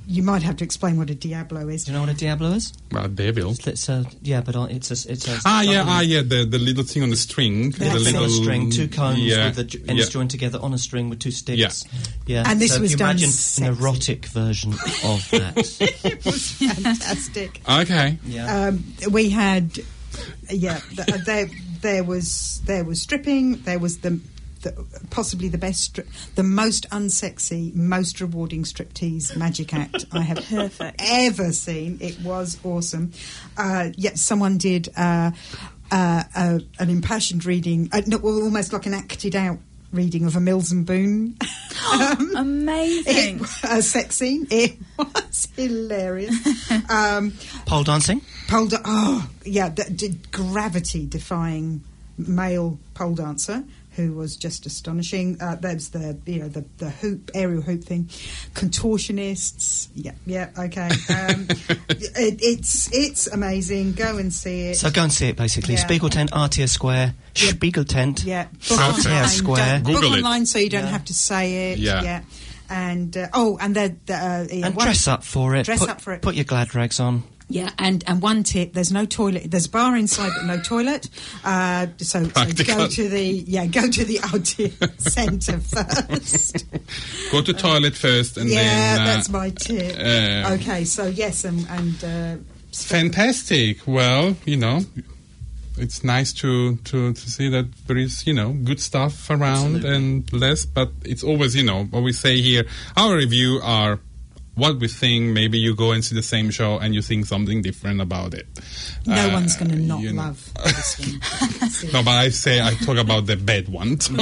you might have to explain what a Diablo is. Do you know what a Diablo is? Well, devil. It's a, yeah, but it's a... It's a Ah, yeah, double- ah, yeah, the, the little thing on the string. That's the it. little on a string, two cones yeah, with the j- ends yeah. joined together on a string with two sticks. Yeah. Yeah. And this so was if you done imagine sexy. an erotic version of that. It was fantastic. Okay. Yeah. Um, we had, yeah, th- there there was there was stripping. There was the, the possibly the best, stri- the most unsexy, most rewarding striptease magic act I have Perfect. ever seen. It was awesome. Uh, yeah, someone did uh, uh, uh, an impassioned reading, uh, no, almost like an acted out reading of a Mills and Boone. um, Amazing. It, a sex scene. It was hilarious. Um, Pole dancing? pole da- oh yeah, the, the gravity defying male pole dancer who was just astonishing. Uh, there's the you know the, the hoop aerial hoop thing, contortionists. Yeah, yeah, okay. Um, it, it's it's amazing. Go and see it. So go and see it, basically. Yeah. Spiegel Tent, Artier Square, Yeah. Spiegel Tent, Yeah, book Artier online. Square. Don't- book Google it. online so you don't Yeah. have to say it. Yeah. Yeah. And uh, oh, and the, the uh, yeah, And one- dress up for it. Dress put, up for it. Put your glad rags on. Yeah, and, and one tip: there's no toilet. There's a bar inside, but no toilet. Uh, so, so Practical. go to the yeah, go to the Artier Centre first. Go to toilet first and yeah, then... Uh, that's my tip. uh, okay, so yes, and, and uh, Fantastic. Well, you know, it's nice to, to, to see that there is, you know, good stuff around Absolutely. and less, but it's always, you know, what we say here, our review are what we think. Maybe you go and see the same show and you think something different about it. no Uh, one's going to not you know. love this one. No, but I say I talk about the bad ones.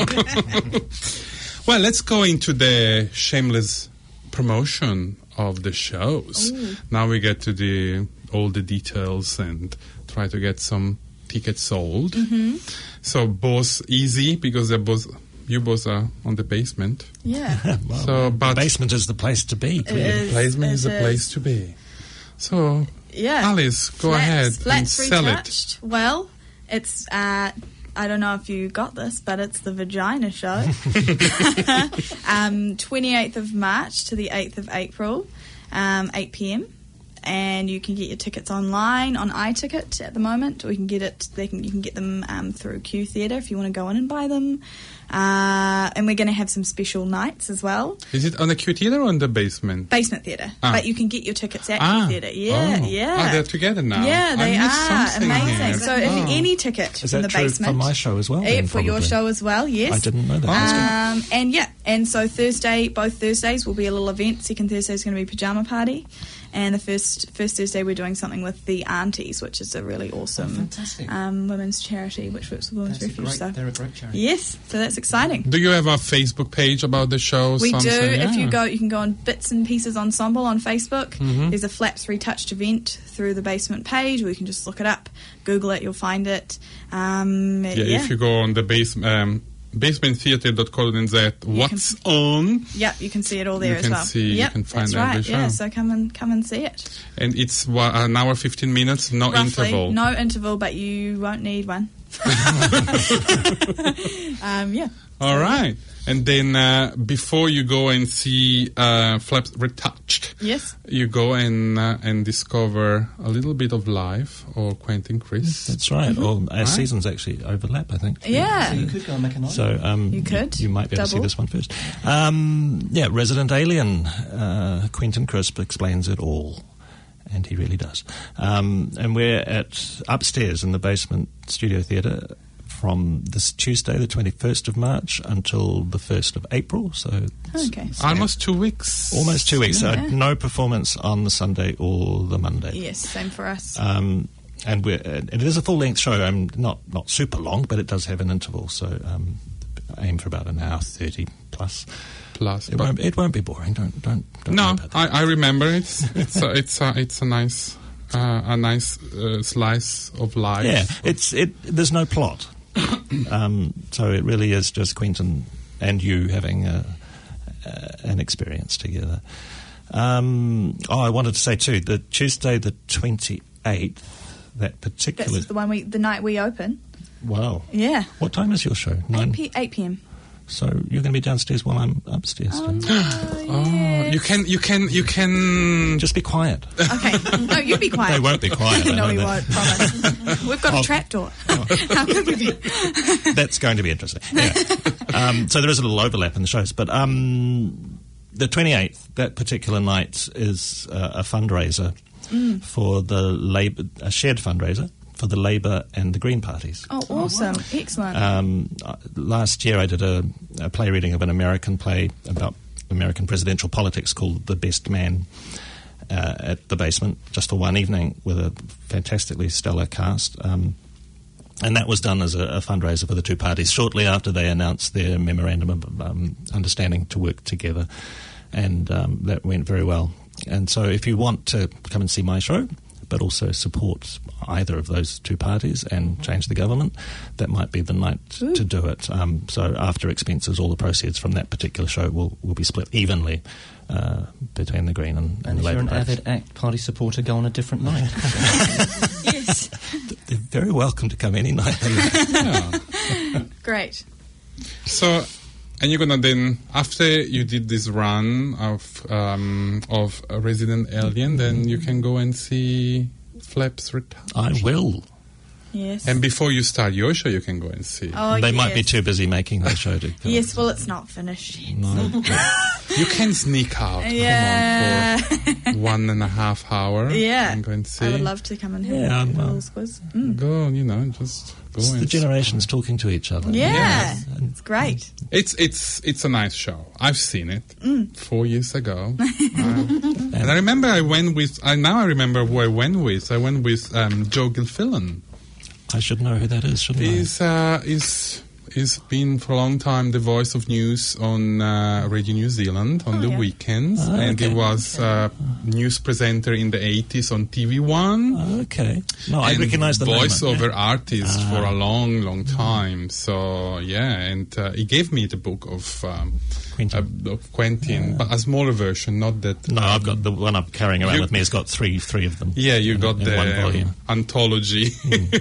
Well, let's go into the shameless promotion of the shows. Now we get to the all the details and try to get some tickets sold. Mm-hmm. So both easy because they're both you both are on the basement. Yeah. Well, So, but the basement is the place to be. It clearly. is. basement it is the is. place to be. So Yeah. Alice, go Flats- ahead and Flats sell it. retouched. Well, it's uh, I don't know if you got this, but it's the Vagina Show. um, twenty-eighth of March to the eighth of April, um, eight p.m. And you can get your tickets online on iTicket at the moment, or you can get it. They can you can get them um, through Q Theatre if you want to go in and buy them. Uh, and we're going to have some special nights as well. Is it on the Q Theatre or on the basement? Basement Theatre, Ah. but you can get your tickets at Ah. Q Theatre. Yeah, Oh. yeah. Ah, they're together now. Yeah, they I missed are something amazing. here. So, if Oh. any ticket Is from that the true basement for my show as well? Eh, then, for your probably? show as well, yes. I didn't know that. Um, and yeah, and so Thursday, both Thursdays will be a little event. Second Thursday is going to be pajama party, and the first first Thursday we're doing something with the Aunties, which is a really awesome fantastic. um, women's charity which works with Women's That's a Refuge. great, So they're a great charity. yes, so that's exciting. Do you have a Facebook page about the show? We do. something? If you Yeah. go, you can go on Bits and Pieces Ensemble on Facebook. Mm-hmm. There's a Flaps Retouched event through the basement page, or you can just look it up, Google it, you'll find it. Um, Yeah, yeah, if you go on the base, um, basement theatre dot co dot n z, what's on, Yep, you can see it all there You as can well. see- you yep, can find that's every right. Yeah, show. so come and come and see it. and it's what, an hour fifteen minutes, no Roughly, interval. no interval, but you won't need one. um, yeah. All right, and then uh, before you go and see uh, Flaps Retouched, Yes. you go and uh, and discover a little bit of life or Quentin Chris. That's right. Well, our Right. seasons actually overlap, I think. Yeah. So you could go and make a night. So um, You could. You, might be able to see Double. this one first. Um, yeah, Resident Alien. Uh, Quentin Crisp explains it all, and he really does. Um, and we're at upstairs in the basement studio theatre from this Tuesday, the twenty-first of March, until the first of April. So it's- Okay. it's Almost two weeks. almost two weeks. So Yeah. no performance on the Sunday or the Monday. Yes, same for us. Um, and we're, and it is a full-length show. Um, not not super long, but it does have an interval. So um, aim for about an hour thirty plus. Plus. It but- won't. It won't be boring. Don't don't. don't worry no, about that. I, I remember it's it's a, it's a, it's a nice uh, a nice uh, slice of life. Yeah, it's it. There's no plot. um, so it really is just Quentin and you having a, uh, an experience together. Um, oh, I wanted to say too, the Tuesday the twenty-eighth, that particular. That's the one we, the night we open. Wow. Yeah. What time is your show? Nine. eight p- eight p.m. So you're going to be downstairs while I'm upstairs. Oh, no, Oh, yes. you can, you can, you can. Just be quiet. Okay. No, you be quiet. They won't be quiet. I No, know we that. won't, promise. We've got a Oh. trapdoor. How could we be? That's going to be interesting. Yeah. um, so there is a little overlap in the shows, but um, the twenty-eighth, that particular night, is uh, a fundraiser Mm. for the Labour, a shared fundraiser for the Labour and the Green parties. Oh, awesome. Excellent. Um, uh, last year I did a, a play reading of an American play about American presidential politics called The Best Man uh, at the Basement, just for one evening with a fantastically stellar cast. Um, and that was done as a, a fundraiser for the two parties shortly after they announced their memorandum of um, understanding to work together. And um, that went very well. And so if you want to come and see my show, but also support either of those two parties and change the government, that might be the night Ooh. to do it. Um, so after expenses, all the proceeds from that particular show will, will be split evenly uh, between the Green and, and, And the if Labour you're an parties. avid ACT Party supporter, go on a different night. Yes. They're very welcome to come any night. Yeah. Great. So, and you're gonna then, after you did this run of um, of Resident Alien, then you can go and see Flaps Retouch. I will. Yes. And before you start your show, you can go and see. Oh, they might be yes. too busy making that show to come. Yes, well, it's not finished yet. No. You can sneak out. Yeah. Come on, for one and a half hour. Yeah. And go and see. I would love to come and hear Yeah, the well. Girls Quiz. Mm. Go, you know, just go It's and the generations talking to each other. Yeah. Yes. It's great. It's it's it's a nice show. I've seen it Mm. four years ago, uh, and I remember I went with. I now I remember who I went with. I went with um, Joe Gilfillan. I should know who that is, shouldn't He's uh, he's he's been for a long time the voice of news on uh, Radio New Zealand on Oh, the yeah. weekends, Ah, and he okay. was uh, news presenter in the eighties on T V One. I? Okay. No, I and recognise the name. voiceover artist Ah. for a long, long time. So yeah, and uh, he gave me the book of um, Quentin. uh, of Quentin, but a smaller version, not that. No, I've got the one I'm carrying around You- with me. Has got three, three of them. Yeah, you in, got in the one volume. anthology.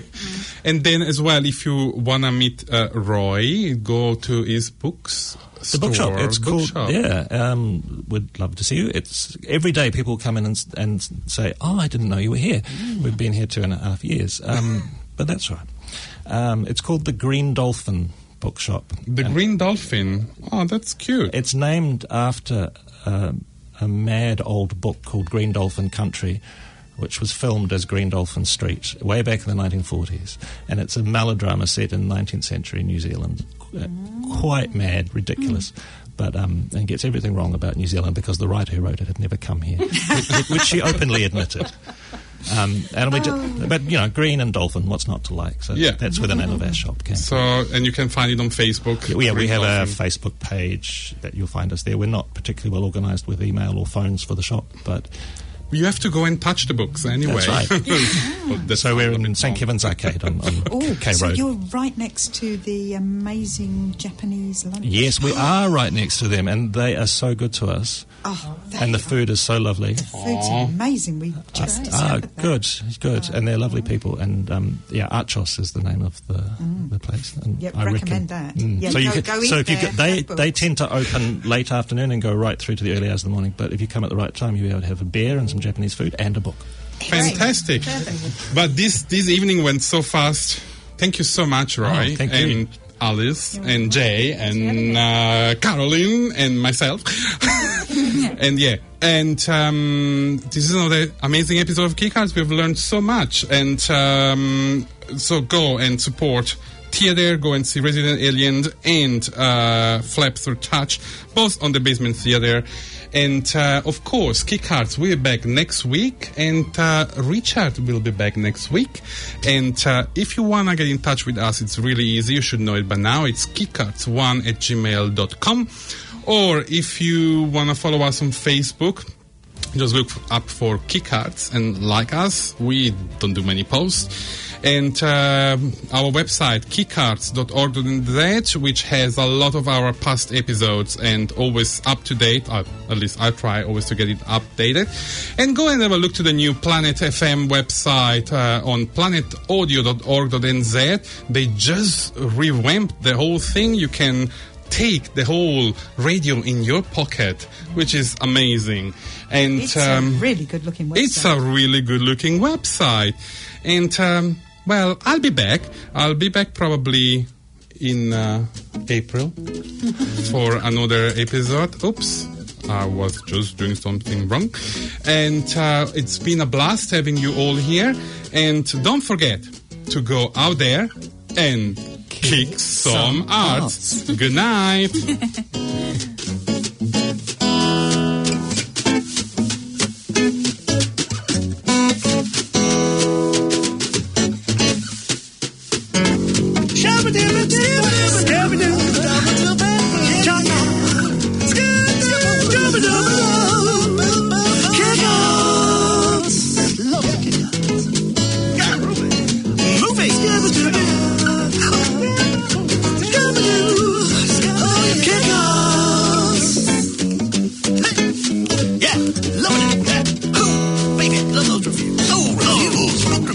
And then as well, if you want to meet uh, Roy, go to his books The store. bookshop. It's bookshop. called. Yeah, um, would love to see you. It's every day people come in and, s- and say, "Oh, I didn't know you were here." We've been here two and a half years, um, but that's right. Um, it's called the Green Dolphin Bookshop. The And Green Dolphin. Oh, that's cute. It's named after um, a mad old book called Green Dolphin Country, which was filmed as Green Dolphin Street way back in the nineteen forties. And it's a melodrama set in nineteenth century New Zealand. Uh, quite mad, ridiculous. But um, and gets everything wrong about New Zealand because the writer who wrote it had never come here, which, which she openly admitted. Um, and we did, but you know, green and dolphin, what's not to like? So Yeah. that's where the name of our shop came. So, and you can find it on Facebook. Yeah, we Green have a Dolphin. Facebook page that you'll find us there. We're not particularly well organised with email or phones for the shop, but You have to go and touch the books anyway. That's right. Well, that's so we're not in it Saint wrong. Kevin's Arcade on, on Oh, K so Road. you're right next to the amazing Japanese lunch. Yes, we are right next to them, and they are so good to us. Oh, they And the are- food is so lovely. the food's amazing. We just Ah, discovered that. good, good, and they're lovely people. And um, yeah, Archos is the name of the the place. And Yep, I recommend reckon- that. Yeah, so you go- could, go so eat if you there, could, they have they books. tend to open late afternoon and go right through to the early hours of the morning. But if you come at the right time, you'll be able to have a beer and some Japanese food and a book. Fantastic. But this this evening went so fast. Thank you so much, Roy. Oh, thank you. and Alice and Jay and uh, Caroline and myself. And yeah, and um, this is another amazing episode of Keycards. We've learned so much, and um, so go and support theater. Go and see Resident Alien and uh, Flaps Through Touch, both on the Basement Theater. And uh, of course, Keycards will be back next week, and uh, Richard will be back next week. And uh, if you want to get in touch with us, it's really easy. You should know it by now. It's keycards one at gmail dot com. Or if you want to follow us on Facebook, just look up for Keycards and like us. We don't do many posts. And uh, our website, keycards dot org dot n z, which has a lot of our past episodes and always up to date. Uh, at least I try always to get it updated. And go and have a look to the new Planet F M website uh, on planet audio dot org dot n z. They just revamped the whole thing. You can take the whole radio in your pocket, which is amazing. And It's um, a really good-looking website. It's a really good-looking website. And, um, well, I'll be back. I'll be back probably in uh, April for another episode. Oops. I was just doing something wrong. And uh, it's been a blast having you all here. And don't forget to go out there and kick, kick some, some arts. arts. Good night.